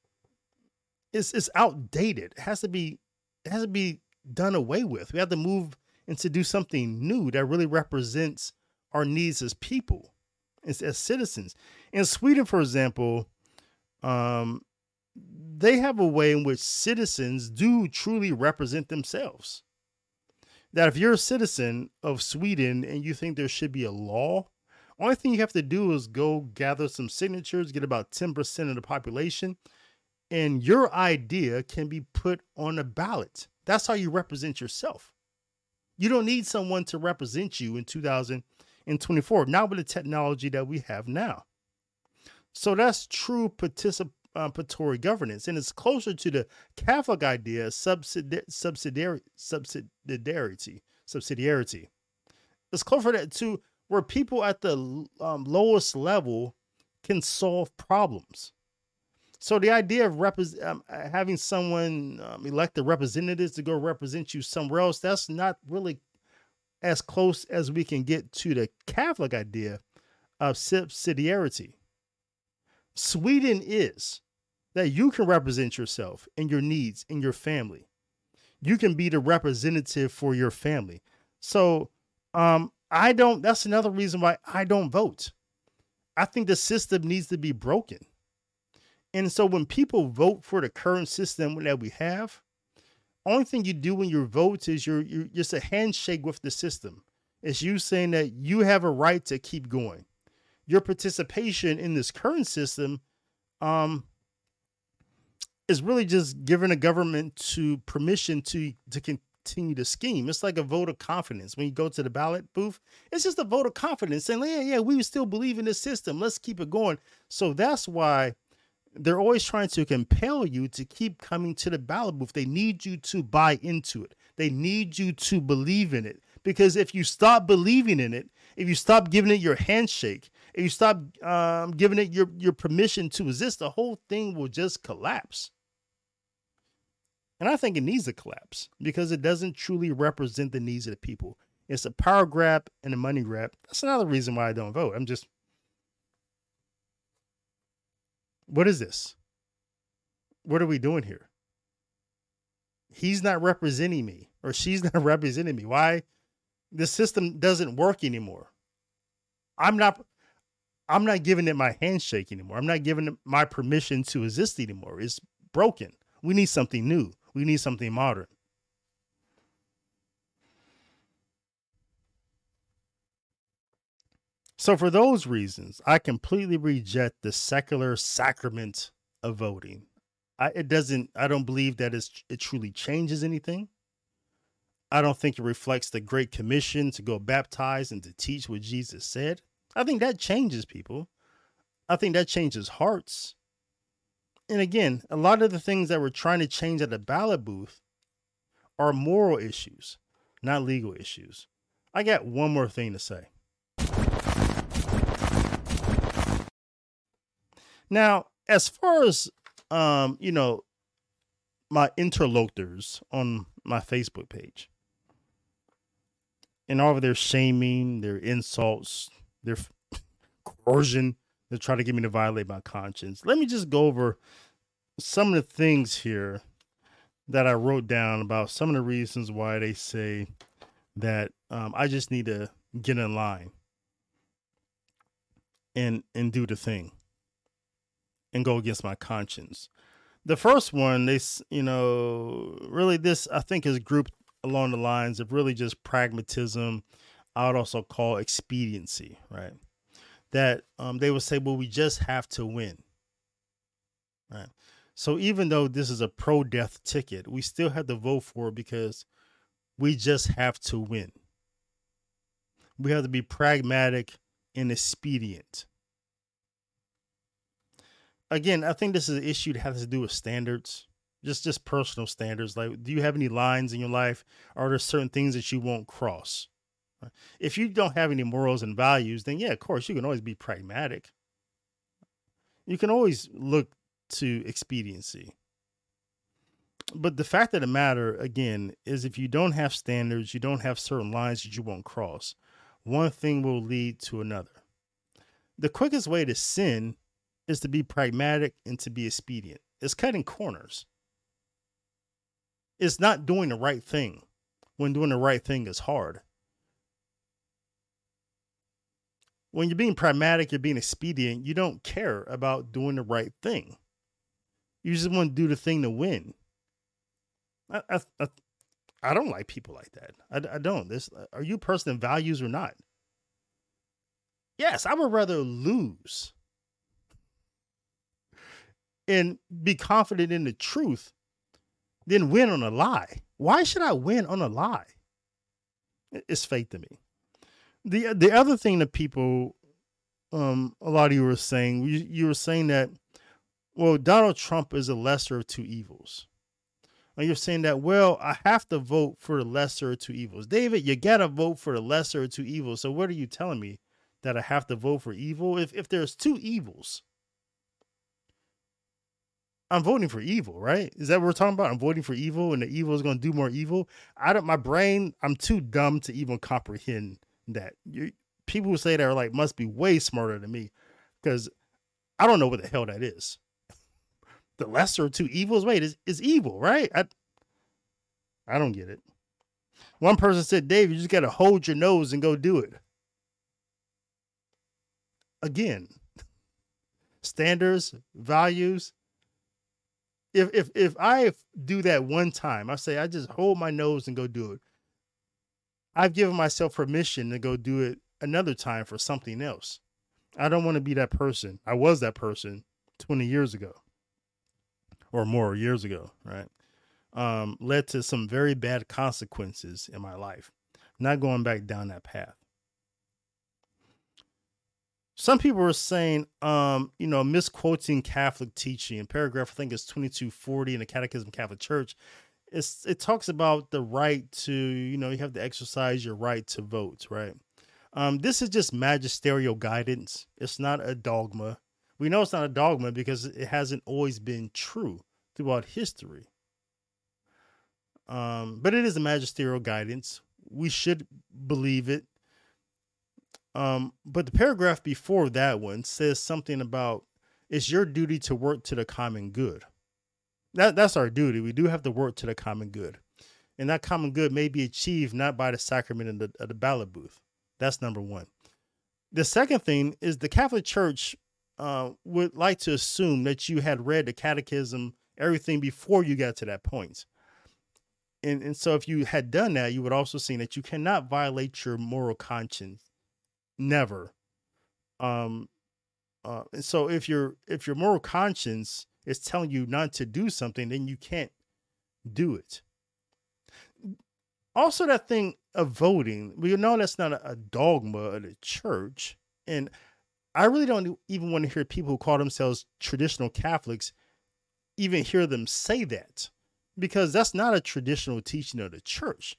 it's it's outdated. It has to be it has to be done away with. We have to move and to do something new that really represents our needs as people, as, as citizens. In Sweden, for example, um, they have a way in which citizens do truly represent themselves. That if you're a citizen of Sweden and you think there should be a law, only thing you have to do is go gather some signatures, get about ten percent of the population, and your idea can be put on a ballot. That's how you represent yourself. You don't need someone to represent you in two thousand twenty-four, not with the technology that we have now. So that's true participatory governance, and it's closer to the Catholic idea of subsidi- subsidiary, subsidiarity. Subsidiarity. It's closer to, to where people at the um, lowest level can solve problems. So the idea of repre- um, having someone um, elect the representatives to go represent you somewhere else, that's not really as close as we can get to the Catholic idea of subsidiarity. Sweden is that you can represent yourself and your needs and your family. You can be the representative for your family. So um, I don't, that's another reason why I don't vote. I think the system needs to be broken. And so when people vote for the current system that we have, only thing you do when you vote is you're, you're just a handshake with the system. It's you saying that you have a right to keep going. Your participation in this current system um, is really just giving a government to permission to, to continue to scheme. It's like a vote of confidence. When you go to the ballot booth, it's just a vote of confidence saying, yeah, yeah, we still believe in this system. Let's keep it going. So that's why they're always trying to compel you to keep coming to the ballot booth. They need you to buy into it. They need you to believe in it. Because if you stop believing in it, if you stop giving it your handshake, if you stop um, giving it your, your permission to exist, the whole thing will just collapse. And I think it needs to collapse because it doesn't truly represent the needs of the people. It's a power grab and a money grab. That's another reason why I don't vote. I'm just, what is this? What are we doing here? He's not representing me, or she's not representing me. Why? The system doesn't work anymore. I'm not, I'm not giving it my handshake anymore. I'm not giving it my permission to exist anymore. It's broken. We need something new. We need something modern. So for those reasons, I completely reject the secular sacrament of voting. I, it doesn't, I don't believe that it's, it truly changes anything. I don't think it reflects the Great Commission to go baptize and to teach what Jesus said. I think that changes people. I think that changes hearts. And again, a lot of the things that we're trying to change at the ballot booth are moral issues, not legal issues. I got one more thing to say. Now, as far as, um, you know, my interlocutors on my Facebook page and all of their shaming, their insults, their coercion, to try to get me to violate my conscience. Let me just go over some of the things here that I wrote down about some of the reasons why they say that um, I just need to get in line and and do the thing and go against my conscience. The first one, they, you know, really this, I think, is grouped along the lines of really just pragmatism. I would also call expediency, right? That um, they would say, well, we just have to win, right? So even though this is a pro-death ticket, we still have to vote for it because we just have to win. We have to be pragmatic and expedient. Again, I think this is an issue that has to do with standards, just, just personal standards. Like, do you have any lines in your life? Are there certain things that you won't cross? If you don't have any morals and values, then yeah, of course, you can always be pragmatic. You can always look to expediency. But the fact of the matter, again, is if you don't have standards, you don't have certain lines that you won't cross, one thing will lead to another. The quickest way to sin is to be pragmatic and to be expedient. It's cutting corners. It's not doing the right thing when doing the right thing is hard. When you're being pragmatic, you're being expedient, you don't care about doing the right thing. You just want to do the thing to win. I I, I, I don't like people like that. I, I don't. This, are you a person of values or not? Yes, I would rather lose and be confident in the truth than win on a lie. Why should I win on a lie? It's fake to me. The the other thing that people, um, a lot of you were saying, you, you were saying that, well, Donald Trump is a lesser of two evils. And you're saying that, well, I have to vote for the lesser of two evils. David, you got to vote for the lesser of two evils. So what are you telling me? That I have to vote for evil? If if there's two evils, I'm voting for evil, right? Is that what we're talking about? I'm voting for evil and the evil is going to do more evil. I don't, my brain, I'm too dumb to even comprehend that. You, people who say that are like, must be way smarter than me because I don't know what the hell that is. The lesser of two evils, wait, is, is evil, right? I, I don't get it. One person said, Dave, you just got to hold your nose and go do it. Again, standards, values. If if if I do that one time, I say I just hold my nose and go do it. I've given myself permission to go do it another time for something else. I don't want to be that person. I was that person twenty years ago or more years ago, right? Um, led to some very bad consequences in my life. Not going back down that path. Some people are saying, um, you know, misquoting Catholic teaching. In paragraph, I think it's twenty-two forty in the Catechism of the Catholic Church. It's, it talks about the right to, you know, you have to exercise your right to vote, right? Um, this is just magisterial guidance. It's not a dogma. We know it's not a dogma because it hasn't always been true throughout history. Um, but it is a magisterial guidance. We should believe it. Um, but the paragraph before that one says something about it's your duty to work to the common good. That that's our duty. We do have to work to the common good. And that common good may be achieved not by the sacrament of the, of the ballot booth. That's number one. The second thing is the Catholic Church uh, would like to assume that you had read the Catechism everything before you got to that point. And, and so if you had done that, you would also see that you cannot violate your moral conscience. Never. Um, uh, and so if your if your moral conscience is telling you not to do something, then you can't do it. Also, that thing of voting, we know that's not a, a dogma of the church. And I really don't even want to hear people who call themselves traditional Catholics even hear them say that, because that's not a traditional teaching of the church.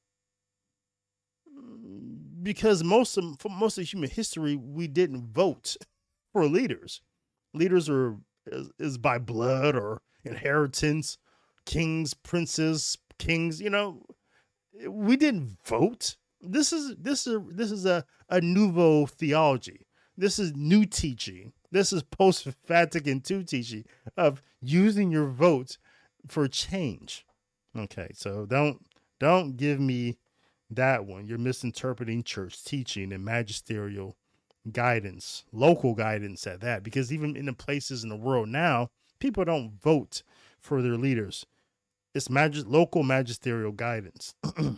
Because most of for most of human history, we didn't vote for leaders. Leaders are is, is by blood or inheritance, kings, princes, kings. You know, we didn't vote. This is this is this is a a nouveau theology. This is new teaching. This is post-Vatican two teaching of using your vote for change. Okay, so don't don't give me that one. You're misinterpreting church teaching and magisterial guidance, local guidance at that, because even in the places in the world now, people don't vote for their leaders. It's mag- local magisterial guidance.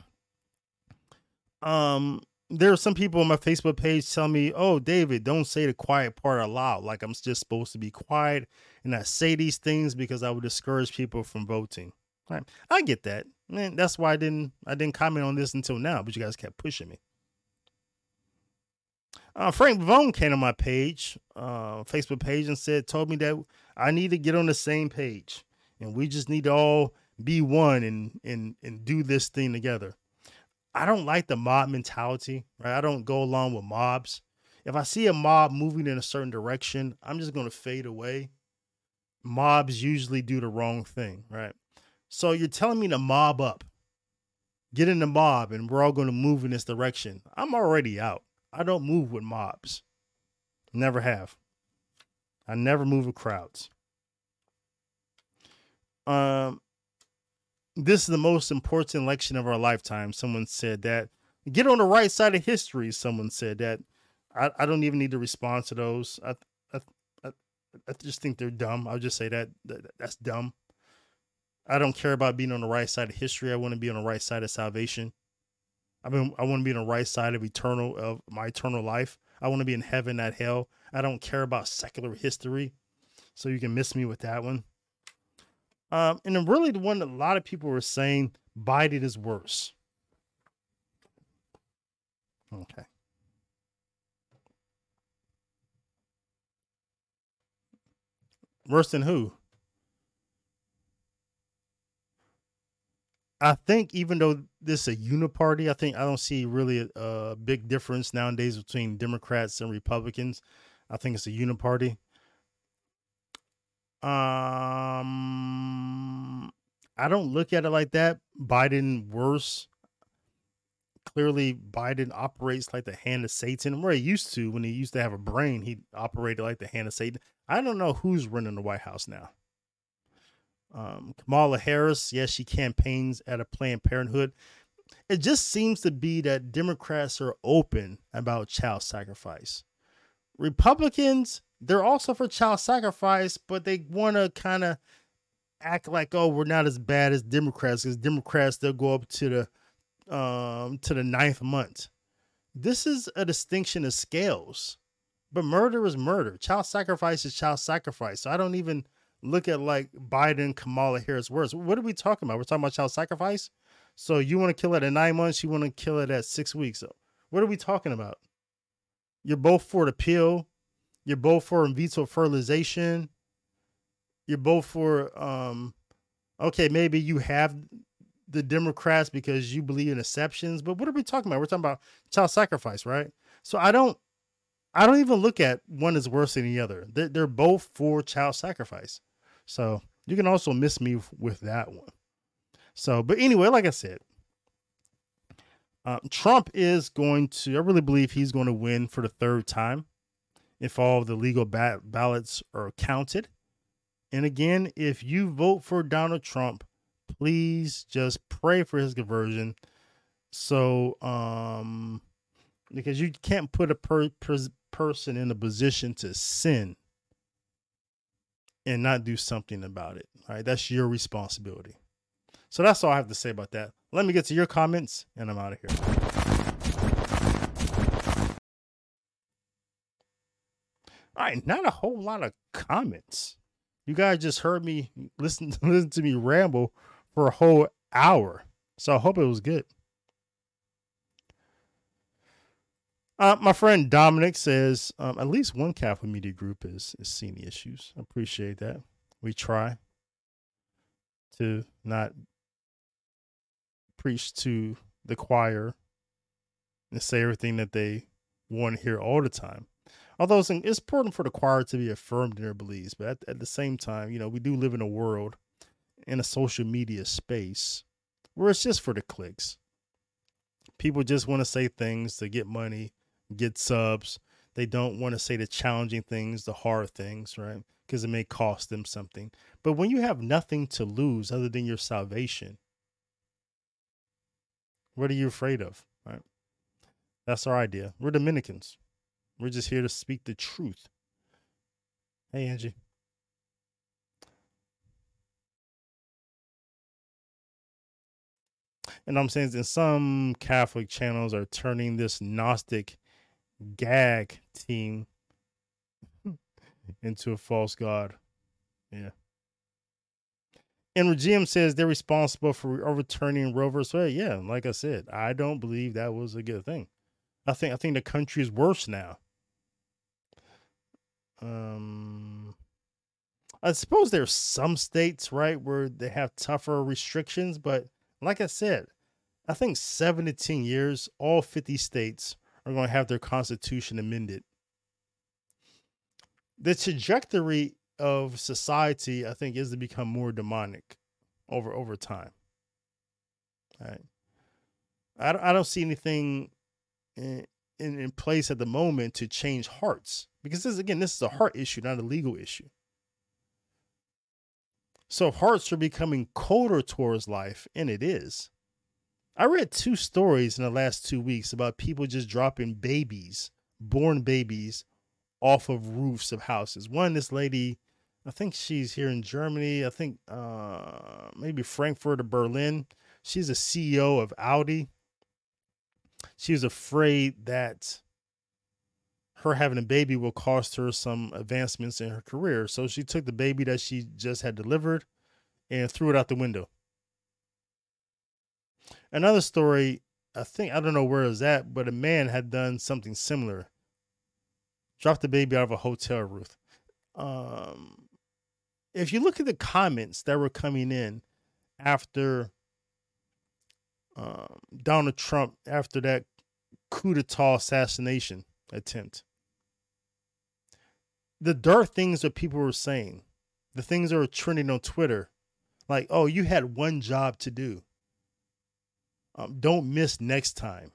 um, there are some people on my Facebook page tell me, "Oh, David, don't say the quiet part aloud. Like I'm just supposed to be quiet and not say these things because I would discourage people from voting." Right? I get that. Man, that's why I didn't I didn't comment on this until now, but you guys kept pushing me. Uh, Frank Vaughn came on my page, uh, Facebook page, and said, told me that I need to get on the same page, and we just need to all be one and and and do this thing together. I don't like the mob mentality, right? I don't go along with mobs. If I see a mob moving in a certain direction, I'm just going to fade away. Mobs usually do the wrong thing, right? So you're telling me to mob up, get in the mob, and we're all going to move in this direction. I'm already out. I don't move with mobs. Never have. I never move with crowds. Um, this is the most important election of our lifetime. Someone said that. Get on the right side of history. Someone said that. I, I don't even need to respond to those. I, I, I, I just think they're dumb. I'll just say that, that that's dumb. I don't care about being on the right side of history. I want to be on the right side of salvation. I mean, I want to be on the right side of eternal, of my eternal life. I want to be in heaven, not hell. I don't care about secular history. So you can miss me with that one. Um, and then really the one that a lot of people were saying, Biden is worse. Okay. Worse than who? I think even though this is a uniparty, I think I don't see really a, a big difference nowadays between Democrats and Republicans. I think it's a uniparty. Um, I don't look at it like that. Biden worse. Clearly, Biden operates like the hand of Satan. Where he used to, when he used to have a brain, he operated like the hand of Satan. I don't know who's running the White House now. Um, Kamala Harris, yes, she campaigns at a Planned Parenthood. It just seems to be that Democrats are open about child sacrifice. Republicans, they're also for child sacrifice, but they want to kind of act like, oh, we're not as bad as Democrats, because Democrats, they'll go up to the um, to the ninth month. This is a distinction of scales, but murder is murder. Child sacrifice is child sacrifice. So I don't even look at like Biden, Kamala Harris worse. What are we talking about? We're talking about child sacrifice. So you want to kill it at nine months. You want to kill it at six weeks. So what are we talking about? You're both for the pill. You're both for in vitro fertilization. You're both for, um, okay, maybe you have the Democrats because you believe in exceptions, but what are we talking about? We're talking about child sacrifice, right? So I don't, I don't even look at one as worse than the other. They're, they're both for child sacrifice. So you can also miss me with that one. So, but anyway, like I said, um, Trump is going to, I really believe he's going to win for the third time if all of the legal ba- ballots are counted. And again, if you vote for Donald Trump, please just pray for his conversion. So, um, because you can't put a per, per, person in a position to sin and not do something about it. All right. That's your responsibility. So that's all I have to say about that. Let me get to your comments and I'm out of here. All right. Not a whole lot of comments. You guys just heard me listen, listen to me ramble for a whole hour. So I hope it was good. Uh, my friend Dominic says um, at least one Catholic media group is, is seeing the issues. I appreciate that. We try to not preach to the choir and say everything that they want to hear all the time. Although it's, it's important for the choir to be affirmed in their beliefs, but at, at the same time, you know, we do live in a world, in a social media space, where it's just for the clicks. People just want to say things to get money, get subs. They don't want to say the challenging things, the hard things, right? Because it may cost them something. But when you have nothing to lose other than your salvation, what are you afraid of, right? That's our idea. We're Dominicans. We're just here to speak the truth. Hey, Angie. And I'm saying that some Catholic channels are turning this Gnostic gag team into a false god. Yeah. And Regime says they're responsible for overturning Roe versus Wade. Yeah, like I said, I don't believe that was a good thing. I think I think the country is worse now. Um, I suppose there's some states, right, where they have tougher restrictions, but like I said, I think seven to ten years, all fifty states are going to have their constitution amended. The trajectory of society, I think, is to become more demonic over over time. All right. I don't, I don't see anything in, in, in place at the moment to change hearts, because this, again, this is a heart issue, not a legal issue. So hearts are becoming colder towards life, and it is. I read two stories in the last two weeks about people just dropping babies, born babies, off of roofs of houses. One, this lady, I think she's here in Germany. I think uh, maybe Frankfurt or Berlin. She's a C E O of Audi. She was afraid that her having a baby will cost her some advancements in her career. So she took the baby that she just had delivered and threw it out the window. Another story, I think, I don't know where it was at, but a man had done something similar. Dropped the baby out of a hotel roof. Um, if you look at the comments that were coming in after um, Donald Trump, after that coup d'etat assassination attempt, the dark things that people were saying, the things that were trending on Twitter, like, oh, you had one job to do. Um, don't miss next time.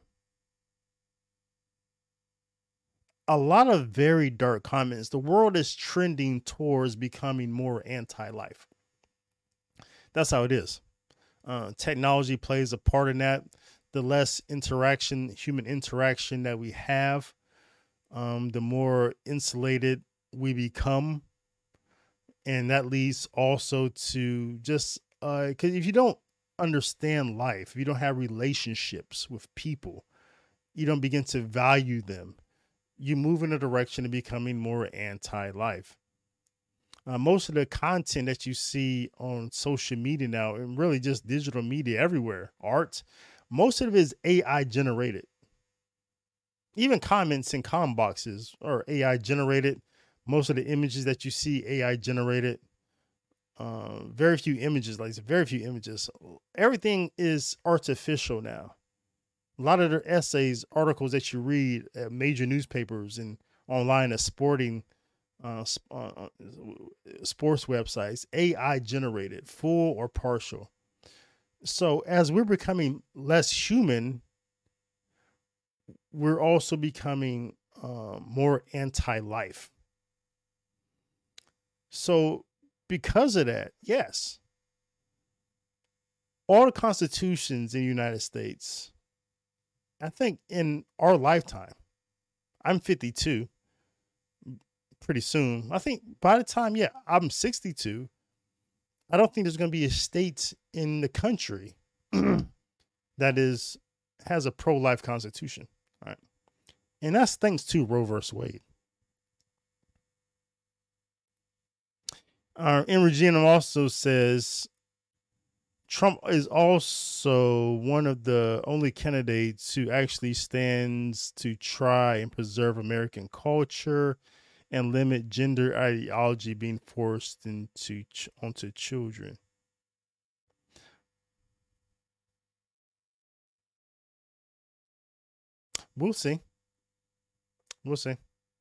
A lot of very dark comments. The world is trending towards becoming more anti-life. That's how it is. Uh, technology plays a part in that. The less interaction, human interaction that we have, um, the more insulated we become. And that leads also to just, uh, because if you don't understand life, if you don't have relationships with people, you don't begin to value them, you move in a direction of becoming more anti-life. Uh, most of the content that you see on social media now, and really just digital media everywhere, art, most of it is A I generated. Even comments in comment boxes are A I generated. Most of the images that you see, A I generated. Uh, very few images, like very few images. Everything is artificial now. A lot of their essays, articles that you read at major newspapers and online at sporting uh, sp- uh, sports websites, A I generated, full or partial. So as we're becoming less human, we're also becoming uh, more anti-life. So because of that, yes, all the constitutions in the United States, I think in our lifetime, I'm fifty-two, pretty soon. I think by the time, yeah, I'm sixty-two, I don't think there's going to be a state in the country that is has a pro-life constitution. All right. And that's thanks to Roe versus Wade. Uh, and Regina also says Trump is also one of the only candidates who actually stands to try and preserve American culture and limit gender ideology being forced into onto children. We'll see. We'll see.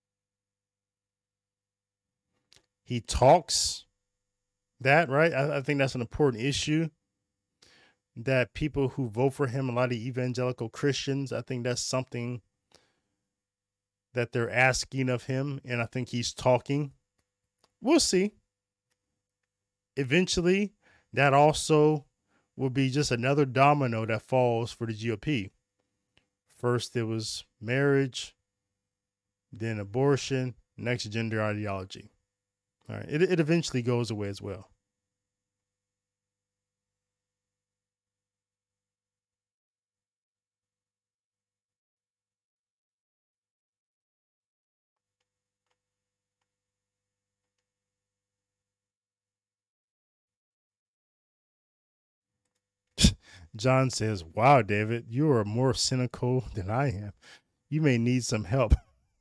He talks that, right? I, I think that's an important issue. That people who vote for him, a lot of evangelical Christians, I think that's something that they're asking of him. And I think he's talking. We'll see. Eventually, that also will be just another domino that falls for the G O P. First, it was marriage, then abortion, next gender ideology. All right. It, it eventually goes away as well. John says, wow, David, you are more cynical than I am. You may need some help.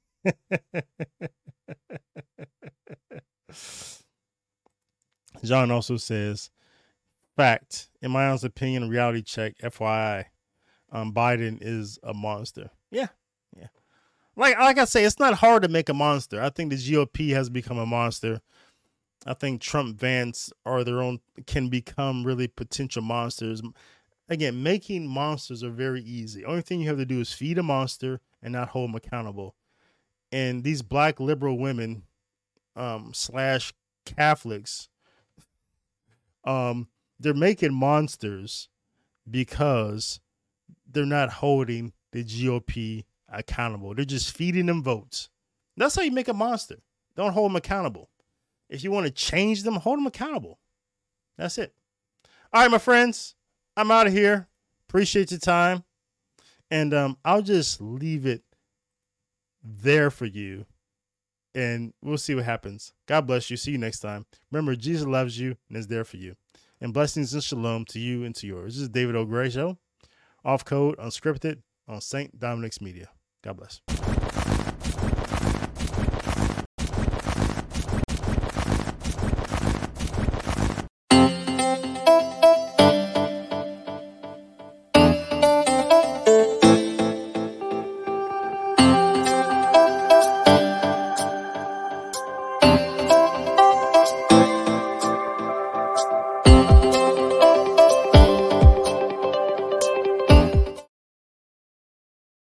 John also says, fact, in my honest opinion, reality check, F Y I, um, Biden is a monster. Yeah, yeah. Like, like I say, it's not hard to make a monster. I think the G O P has become a monster. I think Trump, Vance are their own, can become really potential monsters. Again, making monsters are very easy. Only thing you have to do is feed a monster and not hold them accountable. And these black liberal women, um, slash Catholics, um, they're making monsters because they're not holding the G O P accountable. They're just feeding them votes. That's how you make a monster. Don't hold them accountable. If you want to change them, hold them accountable. That's it. All right, my friends, I'm out of here. Appreciate your time. And um, I'll just leave it there for you. And we'll see what happens. God bless you. See you next time. Remember, Jesus loves you and is there for you. And blessings and shalom to you and to yours. This is David O'Gray Show. Off Code, Unscripted on Saint Dominic's Media. God bless.